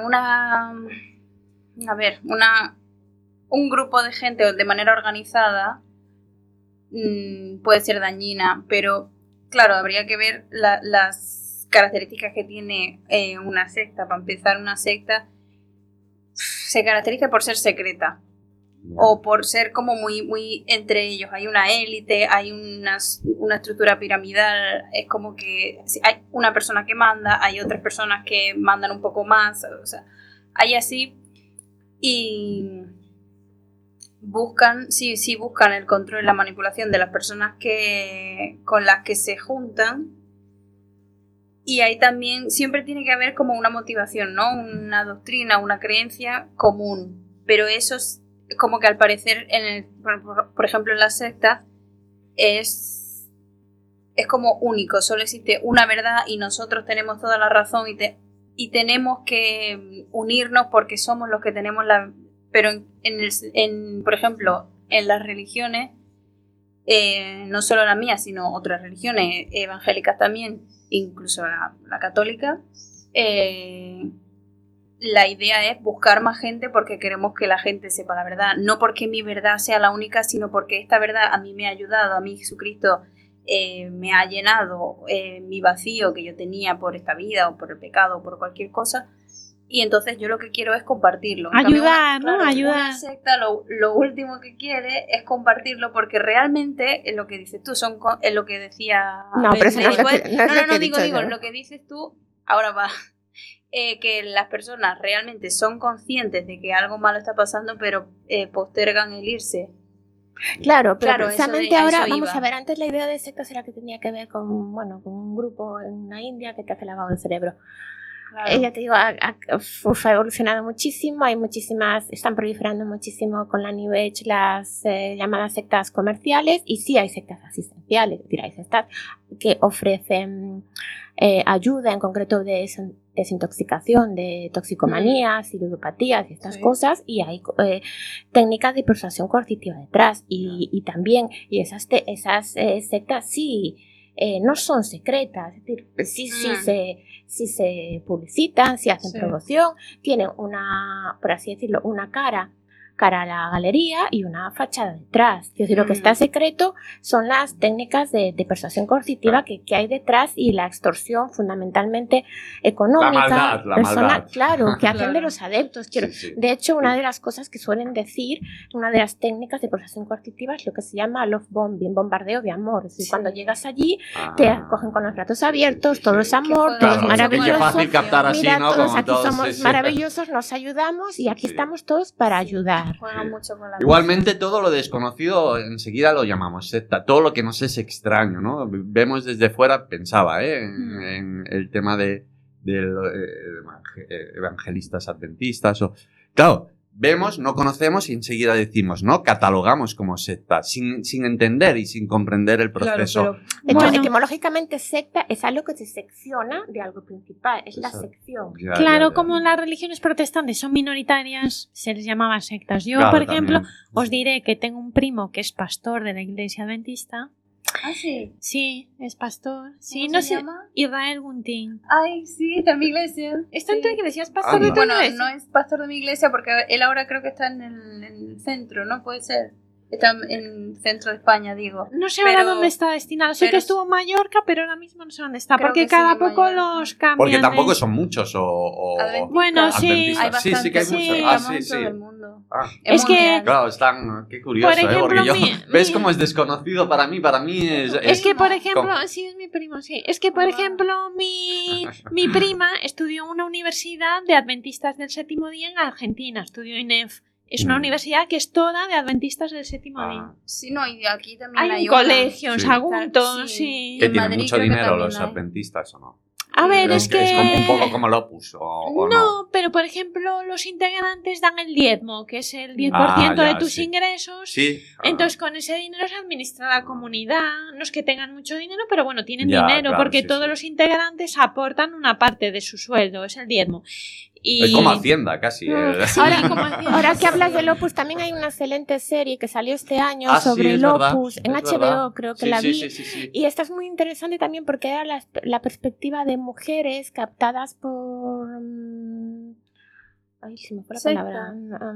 un grupo de gente de manera organizada puede ser dañina, pero claro, habría que ver las características que tiene una secta. Para empezar, una secta se caracteriza por ser secreta o por ser como muy entre ellos. Hay una élite, hay una estructura piramidal, es como que hay una persona que manda, hay otras personas que mandan un poco más, o sea, hay así, y buscan el control y la manipulación de las personas con las que se juntan. Y ahí también siempre tiene que haber como una motivación, ¿no? Una doctrina, una creencia común. Pero eso es como que al parecer, por ejemplo, en la secta, es como único. Solo existe una verdad y nosotros tenemos toda la razón y tenemos que unirnos porque somos los que tenemos la... Pero por ejemplo, en las religiones, no solo la mía, sino otras religiones evangélicas también, incluso la católica, la idea es buscar más gente porque queremos que la gente sepa la verdad, no porque mi verdad sea la única, sino porque esta verdad a mí me ha ayudado, a mí Jesucristo me ha llenado mi vacío que yo tenía por esta vida o por el pecado o por cualquier cosa, y entonces yo lo que quiero es compartirlo. En cambio, Ayudar. Una secta lo último que quiere es compartirlo porque realmente es lo que dices tú, es lo que decía... No, pero eso no es lo que, no es lo que he digo, dicho yo. lo que dices tú, ahora va, que las personas realmente son conscientes de que algo malo está pasando, pero postergan el irse. Claro, pero Claro, precisamente a ahora, eso vamos iba. a ver, antes la idea de sectas era que tenía que ver con un grupo en la India que te hace lavado de cerebro. Ya te digo, ha evolucionado muchísimo, hay muchísimas, están proliferando muchísimo con la New Age las llamadas sectas comerciales, y sí hay sectas asistenciales, es decir, hay sectas que ofrecen ayuda en concreto de desintoxicación de toxicomanías y ludopatías y estas cosas, y hay técnicas de persuasión coercitiva detrás, y también, y esas sectas sí no son secretas, es decir, sí se publicitan, sí hacen promoción, tienen una, por así decirlo, una cara a la galería y una fachada detrás. Es decir, lo que está secreto son las técnicas de persuasión coercitiva que hay detrás, y la extorsión fundamentalmente económica, la personal, maldad. Claro, que hacen de los adeptos. Sí. De hecho, una de las cosas que suelen decir, una de las técnicas de persuasión coercitiva es lo que se llama love bombing, bombardeo de amor. Es decir, cuando llegas allí, te acogen con los brazos abiertos, todo es amor, todo es maravilloso. Qué fácil captar así, Mira, ¿no? todos Como aquí todos, somos maravillosos, nos ayudamos, y aquí estamos todos para ayudar. Juegan mucho con la Igualmente, todo lo desconocido enseguida lo llamamos secta. Todo lo que nos es extraño, ¿no? Vemos desde fuera, pensaba, en el tema de evangelistas adventistas. Claro, vemos, no conocemos y enseguida decimos, ¿no? Catalogamos como secta, sin entender y sin comprender el proceso. Claro, De hecho, Bueno. etimológicamente secta es algo que se secciona de algo principal, es la Exacto. sección. Claro, como las religiones protestantes son minoritarias, se les llamaba sectas. Yo, Claro, por ejemplo, también. os diré que tengo un primo que es pastor de la iglesia adventista. Ah, sí. Sí, es pastor. Sí, ¿Cómo no se sé. llama? Israel Guntín. Ay, sí, está en mi iglesia. ¿Está en tu iglesia? ¿Es pastor Anda. de tu Bueno, iglesia? no es pastor de mi iglesia porque él ahora creo que está en el centro, ¿no? Puede ser. Está en el centro de España, digo. No sé Pero- ahora dónde está destinado. Sé pero que estuvo en Mallorca, pero ahora mismo no sé dónde está. Creo Porque que cada sigue en poco Mallorca. los cambian. Porque tampoco de- son muchos Adventistas. Bueno, sí. adventistas. Hay bastantes. Sí, que hay Sí, muchos. estamos Sí, en sí. todo el mundo. Ah. Es que- mundial. Claro, están... Qué curioso, Por ejemplo, porque yo... ¿Ves mi- cómo es desconocido para mí? Para mí es... Es que, por ejemplo, ¿Cómo? sí, es mi primo, sí. Es que, por ejemplo, mi prima estudió en una universidad de adventistas del séptimo día en Argentina. Estudió en INEF. Es una universidad que es toda de adventistas del séptimo día. Ah, Sí, no, y aquí también Hay un una. colegio en Sí. Sagunto, Sí. sí. que en tienen Madrid mucho creo que dinero también los hay. adventistas, ¿o no? A ver, es que... Es como un poco como el Opus, ¿o no? No, pero por ejemplo, los integrantes dan el diezmo, que es el 10% Ah, ya, de tus sí. ingresos. Sí. Ah. Entonces, con ese dinero se administra la comunidad. No es que tengan mucho dinero, pero bueno, tienen Ya, dinero, claro, porque sí, todos sí. los integrantes aportan una parte de su sueldo, es el diezmo. Y... Es como Hacienda, casi. Sí, como Hacienda. Ahora que hablas del Opus, también hay una excelente serie que salió este año Ah, sí, sobre es el verdad, Opus, en es HBO verdad. creo que Sí, la sí, vi. sí. Y esta es muy interesante también porque era la perspectiva de mujeres captadas por... ay, se me fue la Secta. palabra.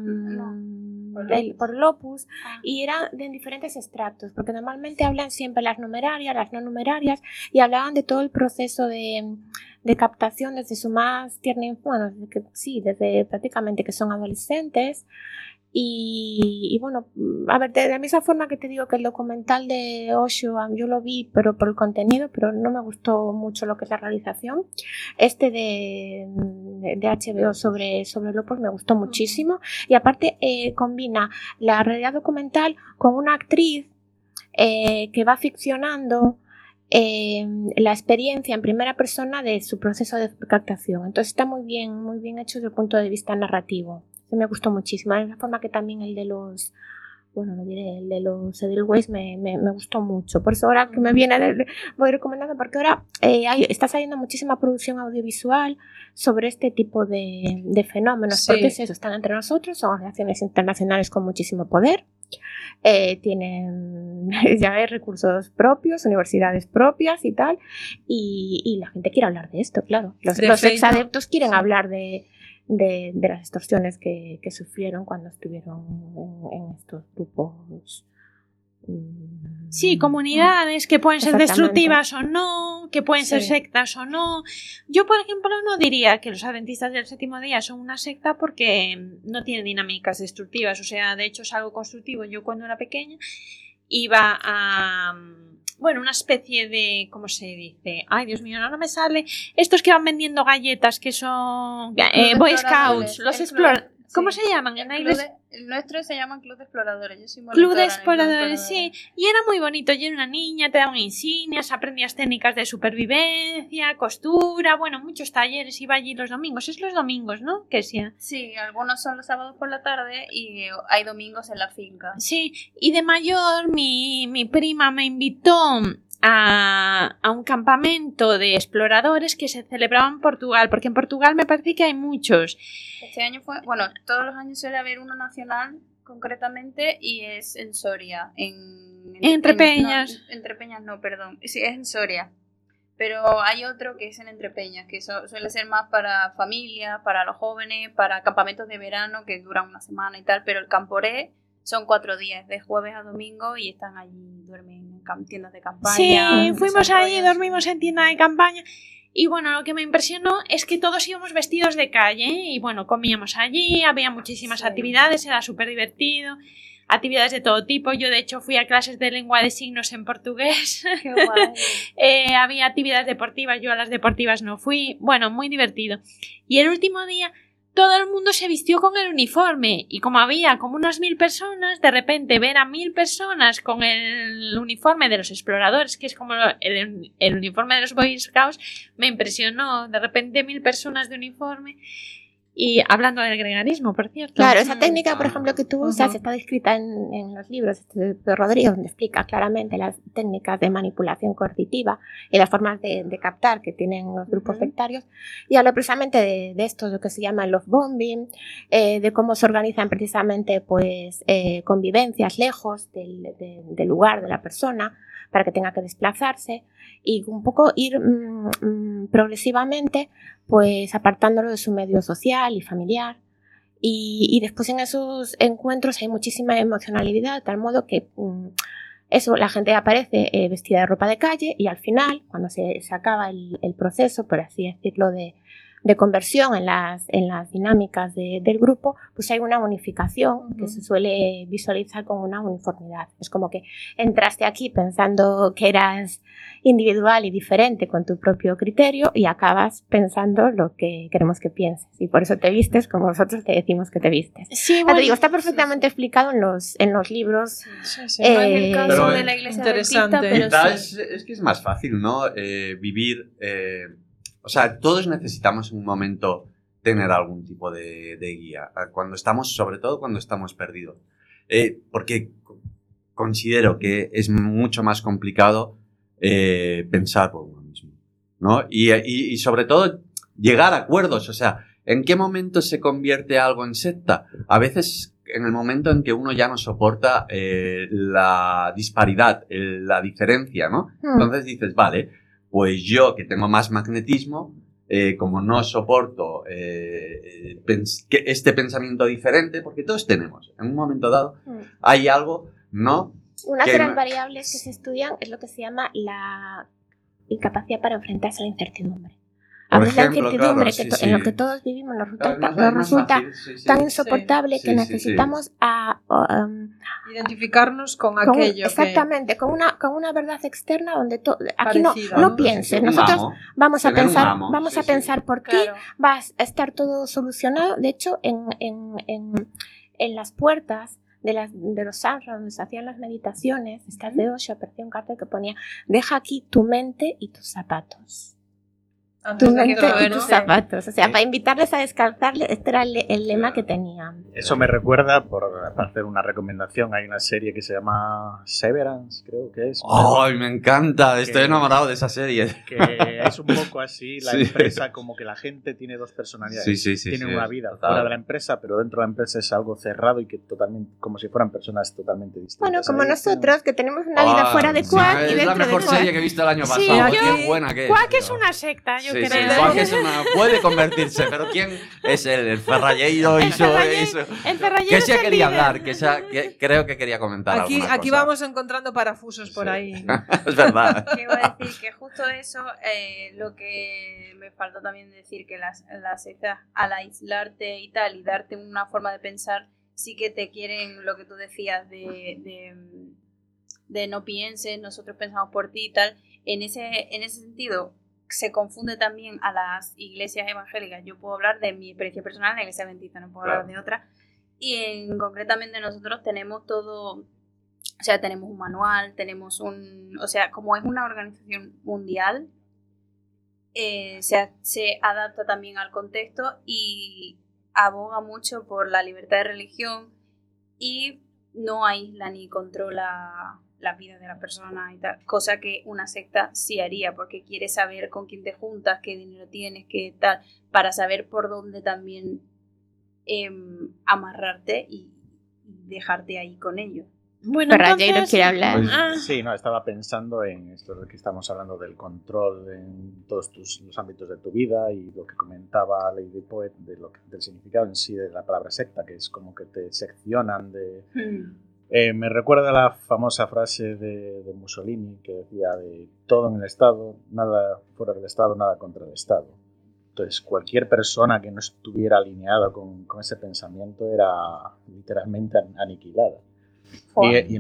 Por Por Opus. Ah. Y era de diferentes extractos, porque normalmente hablan siempre las numerarias, las no numerarias, y hablaban de todo el proceso de captación desde su más tierna infancia, desde prácticamente que son adolescentes. Y bueno, a ver, de la misma forma que te digo que el documental de Osho yo lo vi, pero por el contenido, pero no me gustó mucho lo que es la realización. Este de HBO sobre el Opus me gustó muchísimo, y aparte combina la realidad documental con una actriz que va ficcionando la experiencia en primera persona de su proceso de captación. Entonces está muy bien hecho desde el punto de vista narrativo. Me gustó muchísimo. De la forma que también el de los Edelweiss me gustó mucho. Por eso ahora que me viene voy recomendando, porque ahora está saliendo muchísima producción audiovisual sobre este tipo de fenómenos, Sí. porque es eso, están entre nosotros, son relaciones internacionales con muchísimo poder, tienen ya recursos propios, universidades propias y tal, y la gente quiere hablar de esto, claro. Los De feito, exadeptos quieren sí. hablar de las extorsiones que sufrieron cuando estuvieron en estos grupos. Sí, comunidades que pueden ser Exactamente. destructivas o no, que pueden ser Sí. sectas o no. Yo, por ejemplo, no diría que los adventistas del séptimo día son una secta porque no tienen dinámicas destructivas. O sea, de hecho es algo constructivo. Yo cuando era pequeña iba a... Bueno, una especie de... ¿Cómo se dice? Ay, Dios mío, no me sale. Estos que van vendiendo galletas que son... Boy Scouts. Los ¿Cómo se llaman en la iglesia? El nuestro se llama Club de Exploradores. Yo soy Club de monitora en el Exploradores, sí. Y era muy bonito. Yo era una niña, te daban insignias, aprendías técnicas de supervivencia, costura, bueno, muchos talleres. Iba allí los domingos. Es los domingos, ¿no? Que sea. Sí, algunos son los sábados por la tarde y hay domingos en la finca. Sí, y de mayor mi prima me invitó a un campamento de exploradores que se celebraba en Portugal, porque en Portugal me parece que hay muchos. Este año fue, bueno, todos los años suele haber uno nacional concretamente y es en Soria, Entre Peñas. No, Entre Peñas no, perdón, sí, es en Soria. Pero hay otro que es en Entre Peñas, que suele ser más para familias, para los jóvenes, para campamentos de verano que duran una semana y tal, pero el Camporé son 4 días, de jueves a domingo, y están allí, duermen en tiendas de campaña. Sí, fuimos allí, dormimos en tienda de campaña. Y bueno, lo que me impresionó es que todos íbamos vestidos de calle y bueno, comíamos allí, había muchísimas actividades, era súper divertido. Actividades de todo tipo. Yo, de hecho, fui a clases de lengua de signos en portugués. Qué guay. Había actividades deportivas, yo a las deportivas no fui. Bueno, muy divertido. Y el último día, todo el mundo se vistió con el uniforme. Y como había como unas 1000 personas, de repente ver a 1000 personas con el uniforme de los exploradores, que es como el uniforme de los Boy Scouts, me impresionó. De repente 1000 personas de uniforme. Y hablando del gregarismo, por cierto. Claro, esa técnica, por ejemplo, que tú usas está descrita en los libros de Rodrigo, donde explica claramente las técnicas de manipulación coercitiva y las formas de captar que tienen los grupos sectarios. Y habla precisamente de esto, lo que se llama el love bombing, de cómo se organizan precisamente pues convivencias lejos del lugar de la persona para que tenga que desplazarse y un poco ir progresivamente pues apartándolo de su medio social y familiar y después en esos encuentros hay muchísima emocionalidad de tal modo que eso, la gente aparece vestida de ropa de calle y al final, cuando se acaba el proceso, por así decirlo, de conversión en las dinámicas del grupo, pues hay una unificación que se suele visualizar con una uniformidad. Es como que entraste aquí pensando que eras individual y diferente con tu propio criterio y acabas pensando lo que queremos que pienses. Y por eso te vistes como nosotros te decimos que te vistes. Sí, bueno, te digo, está perfectamente explicado en los libros. Sí. No es el caso de la iglesia interesante. adventista, pero sí. Es que es más fácil, ¿no? Vivir... O sea, todos necesitamos en un momento tener algún tipo de guía, sobre todo cuando estamos perdidos. Porque considero que es mucho más complicado pensar por uno mismo, ¿no? Y sobre todo llegar a acuerdos. O sea, ¿en qué momento se convierte algo en secta? A veces en el momento en que uno ya no soporta la disparidad, la diferencia, ¿no? Entonces dices, vale, pues yo que tengo más magnetismo, como no soporto este pensamiento diferente, porque todos tenemos, en un momento dado, hay algo, ¿no? Unas de las variables que se estudian es lo que se llama la incapacidad para enfrentarse a la incertidumbre. A veces la incertidumbre en lo que todos vivimos nos resulta tan insoportable que necesitamos identificarnos con aquello. Exactamente, con una verdad externa donde aquí no pienses. Nosotros vamos a pensar por ti, va a estar todo solucionado. De hecho, en las puertas de los santros donde se hacían las meditaciones, estas de Osho, aparecía un cartel que ponía: deja aquí tu mente y tus zapatos. Tu mente y tus zapatos. O sea, para invitarles a descalzarles, este era el lema que tenían. Eso me recuerda, para hacer una recomendación, hay una serie que se llama Severance, creo que es. ¡Ay, me encanta! Estoy enamorado de esa serie. Que es un poco así, la empresa, como que la gente tiene dos personalidades. Tienen una vida fuera de la empresa, pero dentro de la empresa es algo cerrado y que totalmente, como si fueran personas totalmente distintas. Bueno, como nosotros, que tenemos una vida fuera de Quack y dentro de Quack. Es la mejor serie que he visto el año pasado. Qué buena que es. Quack es una secta, yo creo. Puede convertirse, pero ¿quién es el Ferralleiro? El Ferralleiro que se quería hablar, creo que quería comentar aquí vamos encontrando parafusos por ahí. Es verdad. ¿Qué iba a decir? Que justo eso, lo que me faltó también decir, que las sectas, al aislarte y tal, y darte una forma de pensar, sí que te quieren, lo que tú decías, de no pienses, nosotros pensamos por ti y tal. En ese sentido, se confunde también a las iglesias evangélicas. Yo puedo hablar de mi experiencia personal en la iglesia adventista, no puedo hablar de otra. Y concretamente nosotros tenemos todo, o sea, tenemos un manual, tenemos o sea, como es una organización mundial, se adapta también al contexto y aboga mucho por la libertad de religión y no aísla ni controla la vida de la persona y tal, cosa que una secta sí haría, porque quiere saber con quién te juntas, qué dinero tienes, qué tal, para saber por dónde también amarrarte y dejarte ahí con ellos. Bueno, Pero entonces... Jairo quiere hablar. Pues, sí, no, estaba pensando en esto de que estamos hablando del control en todos los ámbitos de tu vida y lo que comentaba Lady Poet del significado en sí de la palabra secta, que es como que te seccionan de... me recuerda la famosa frase de Mussolini que decía de todo en el Estado, nada fuera del Estado, nada contra el Estado. Entonces, cualquier persona que no estuviera alineada con ese pensamiento era literalmente aniquilada. Y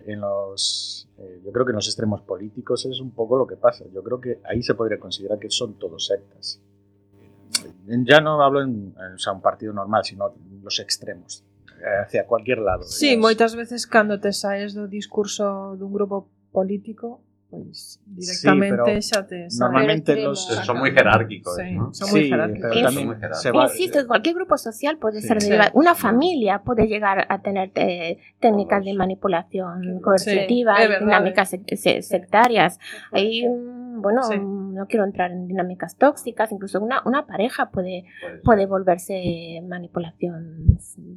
yo creo que en los extremos políticos es un poco lo que pasa. Yo creo que ahí se podría considerar que son todos sectas. Ya no hablo en un partido normal, sino los extremos, hacia cualquier lado. Sí, moitas veces cando te saes do discurso dun grupo político, pois directamente xa te saes. Normalmente son muy jerárquicos, Sí, ¿no? son muy jerárquicos. pero también Muy jerárquicos. se va... Insisto, cualquier grupo social puede ser Sí. derivado. Una familia puede llegar a tener técnicas de manipulación coercitiva, Sí, es verdad. dinámicas sectarias. Ahí, bueno, Sí. no quiero entrar en dinámicas tóxicas, incluso una pareja puede volverse manipulación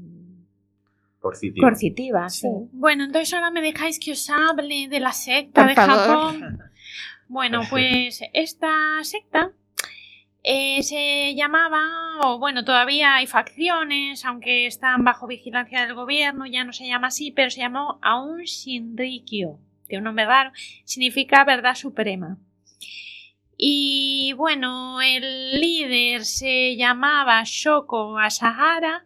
coercitiva. Sí. Bueno, entonces ahora me dejáis que os hable de la secta Por de favor. Japón. Bueno, pues esta secta se llamaba, o bueno, todavía hay facciones, aunque están bajo vigilancia del gobierno, ya no se llama así, pero se llamó Aum Shinrikyo, tiene un nombre raro, significa verdad suprema. Y bueno, el líder se llamaba Shoko Asahara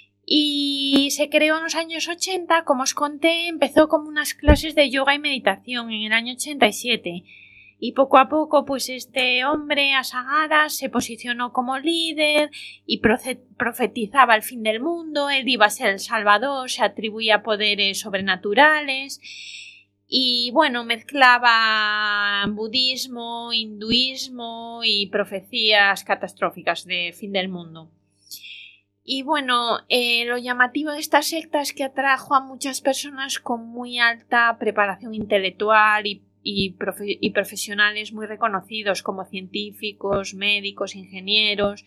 y se creó en los años 80, como os conté, empezó como unas clases de yoga y meditación en el año 87. Y poco a poco, pues este hombre, Asahara, se posicionó como líder y profetizaba el fin del mundo. Él iba a ser el salvador, se atribuía poderes sobrenaturales y, bueno, mezclaba budismo, hinduismo y profecías catastróficas de fin del mundo. Y, bueno, lo llamativo de esta secta es que atrajo a muchas personas con muy alta preparación intelectual y profesionales muy reconocidos como científicos, médicos, ingenieros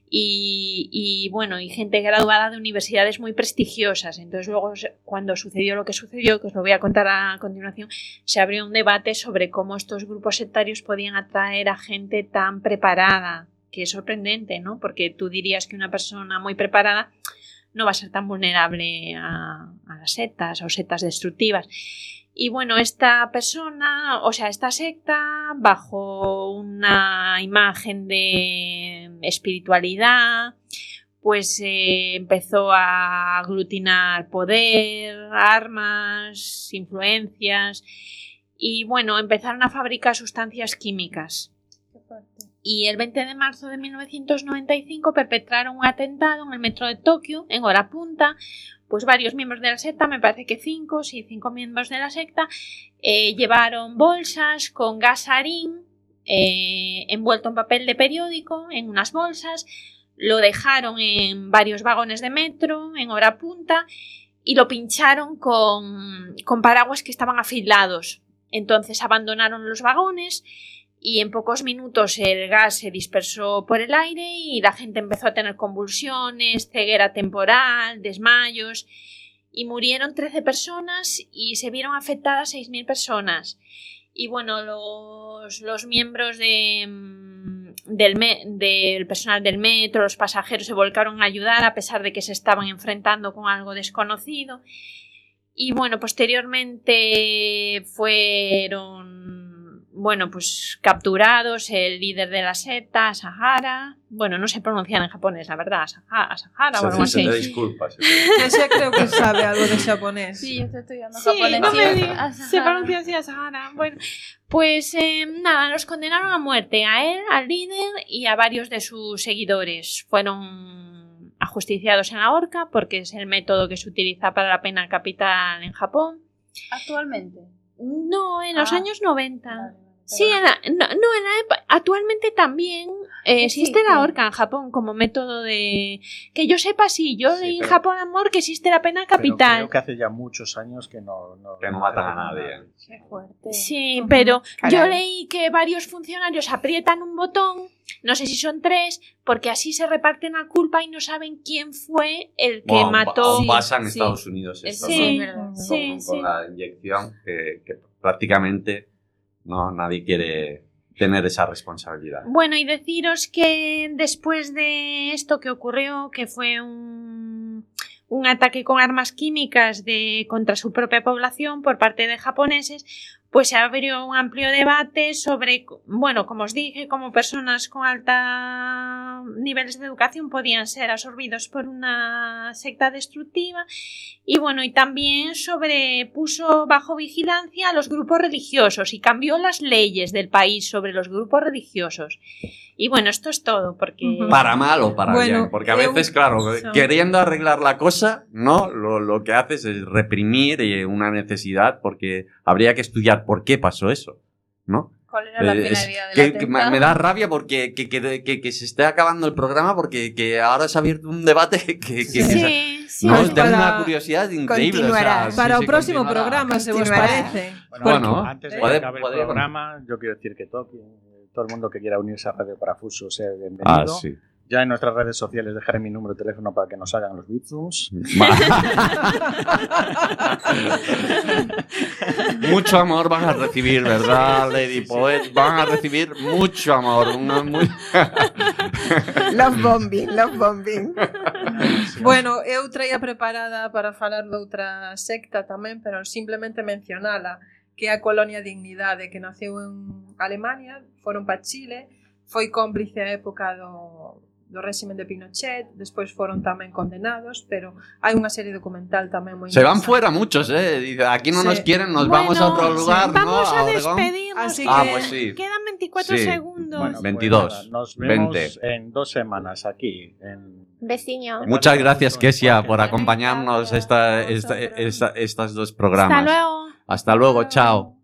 y bueno, y gente graduada de universidades muy prestigiosas. Entonces luego, cuando sucedió lo que sucedió, que os lo voy a contar a continuación, se abrió un debate sobre cómo estos grupos sectarios podían atraer a gente tan preparada, que es sorprendente, ¿no? Porque tú dirías que una persona muy preparada no va a ser tan vulnerable a las sectas o sectas destructivas. Y bueno, esta persona, o sea, esta secta, bajo una imagen de espiritualidad, pues empezó a aglutinar poder, armas, influencias y bueno, empezaron a fabricar sustancias químicas. Y el 20 de marzo de 1995 perpetraron un atentado en el metro de Tokio, en hora punta. Pues varios miembros de la secta, me parece que 5 miembros de la secta, llevaron bolsas con gas sarín envuelto en papel de periódico, en unas bolsas, lo dejaron en varios vagones de metro en hora punta y lo pincharon con paraguas que estaban afilados. Entonces abandonaron los vagones y en pocos minutos el gas se dispersó por el aire y la gente empezó a tener convulsiones, ceguera temporal, desmayos y murieron 13 personas y se vieron afectadas 6.000 personas. Y bueno, los miembros del personal del metro, los pasajeros se volcaron a ayudar a pesar de que se estaban enfrentando con algo desconocido. Y bueno, posteriormente fueron pues capturados el líder de la secta, Asahara. Bueno, no se pronuncian en japonés, la verdad, Asahara o algo así. Disculpas. Ese creo que sabe algo de japonés. Sí, yo te estoy dando Sí, japonés. no me Sí, digas. Se pronuncia así Asahara. Bueno, pues nada, los condenaron a muerte, a él, al líder y a varios de sus seguidores. Fueron a ajusticiados en la horca, porque es el método que se utiliza para la pena capital en Japón. Actualmente. No, en los años 90. Vale, Sí, actualmente también existe la horca en Japón como método de... Que yo sepa, sí, yo leí en Japón, amor, que existe la pena capital. Pero creo que hace ya muchos años que no matan a nadie. Qué fuerte. Sí, pero Caray. yo leí que varios funcionarios aprietan un botón, no sé si son 3, porque así se reparten la culpa y no saben quién fue el que mató. Aún pasa en Sí. Estados Unidos esto, Sí, ¿no? verdad. sí, Con la inyección que prácticamente no nadie quiere tener esa responsabilidad. Bueno, y deciros que después de esto que ocurrió, que fue un ataque con armas químicas contra su propia población por parte de japoneses, pues se abrió un amplio debate sobre, bueno, como os dije, cómo personas con altos niveles de educación podían ser absorbidos por una secta destructiva, y bueno, y también puso bajo vigilancia a los grupos religiosos y cambió las leyes del país sobre los grupos religiosos. Y bueno, esto es todo, porque... Para mal o para Bueno, bien, porque a veces, claro, queriendo arreglar la cosa, ¿no? Lo que haces es reprimir una necesidad, porque habría que estudiar por qué pasó eso, ¿no? ¿Cuál era la Es finalidad del que atentado? me da rabia porque que se esté acabando el programa, porque que ahora se ha abierto un debate que Sí, sí. no, Pues es de una para- curiosidad increíble. continuará. Para sí, o próximo continuará. programa, se vos Continuará. parece. Bueno, antes de puede- que acabe puede- el programa, yo quiero decir que todo el mundo que quiera unirse a Radio Parafuso sea bienvenido. Ah, sí. Ya en nuestras redes sociales dejaré mi número de teléfono para que nos hagan los bizums. Mucho amor van a recibir, ¿verdad, Lady Poet? Van a recibir mucho amor. Love bombing, love bombing. Bueno, eu traía preparada para falar de outra secta tamén, pero simplemente mencionala, que é a Colonia Dignidade, que naceu en Alemania, foron para Chile, foi cómplice a época do réximen de Pinochet, despois foron tamén condenados, pero hai unha serie documental tamén moi Se van interesante. fuera muchos, ¿eh? Dice, aquí no Sí. nos quieren, nos Bueno, vamos a otro lugar, ¿no? Vamos a Oregón. despedirnos. Así Ah, que- pues sí. Quedan 24 Sí. segundos. Bueno, 22, pues nada, nos vemos 20. en 2 semanas aquí. Vecino. Muchas gracias, Kesia, por acompañarnos estas dos Hasta programas. luego. Hasta luego, chao.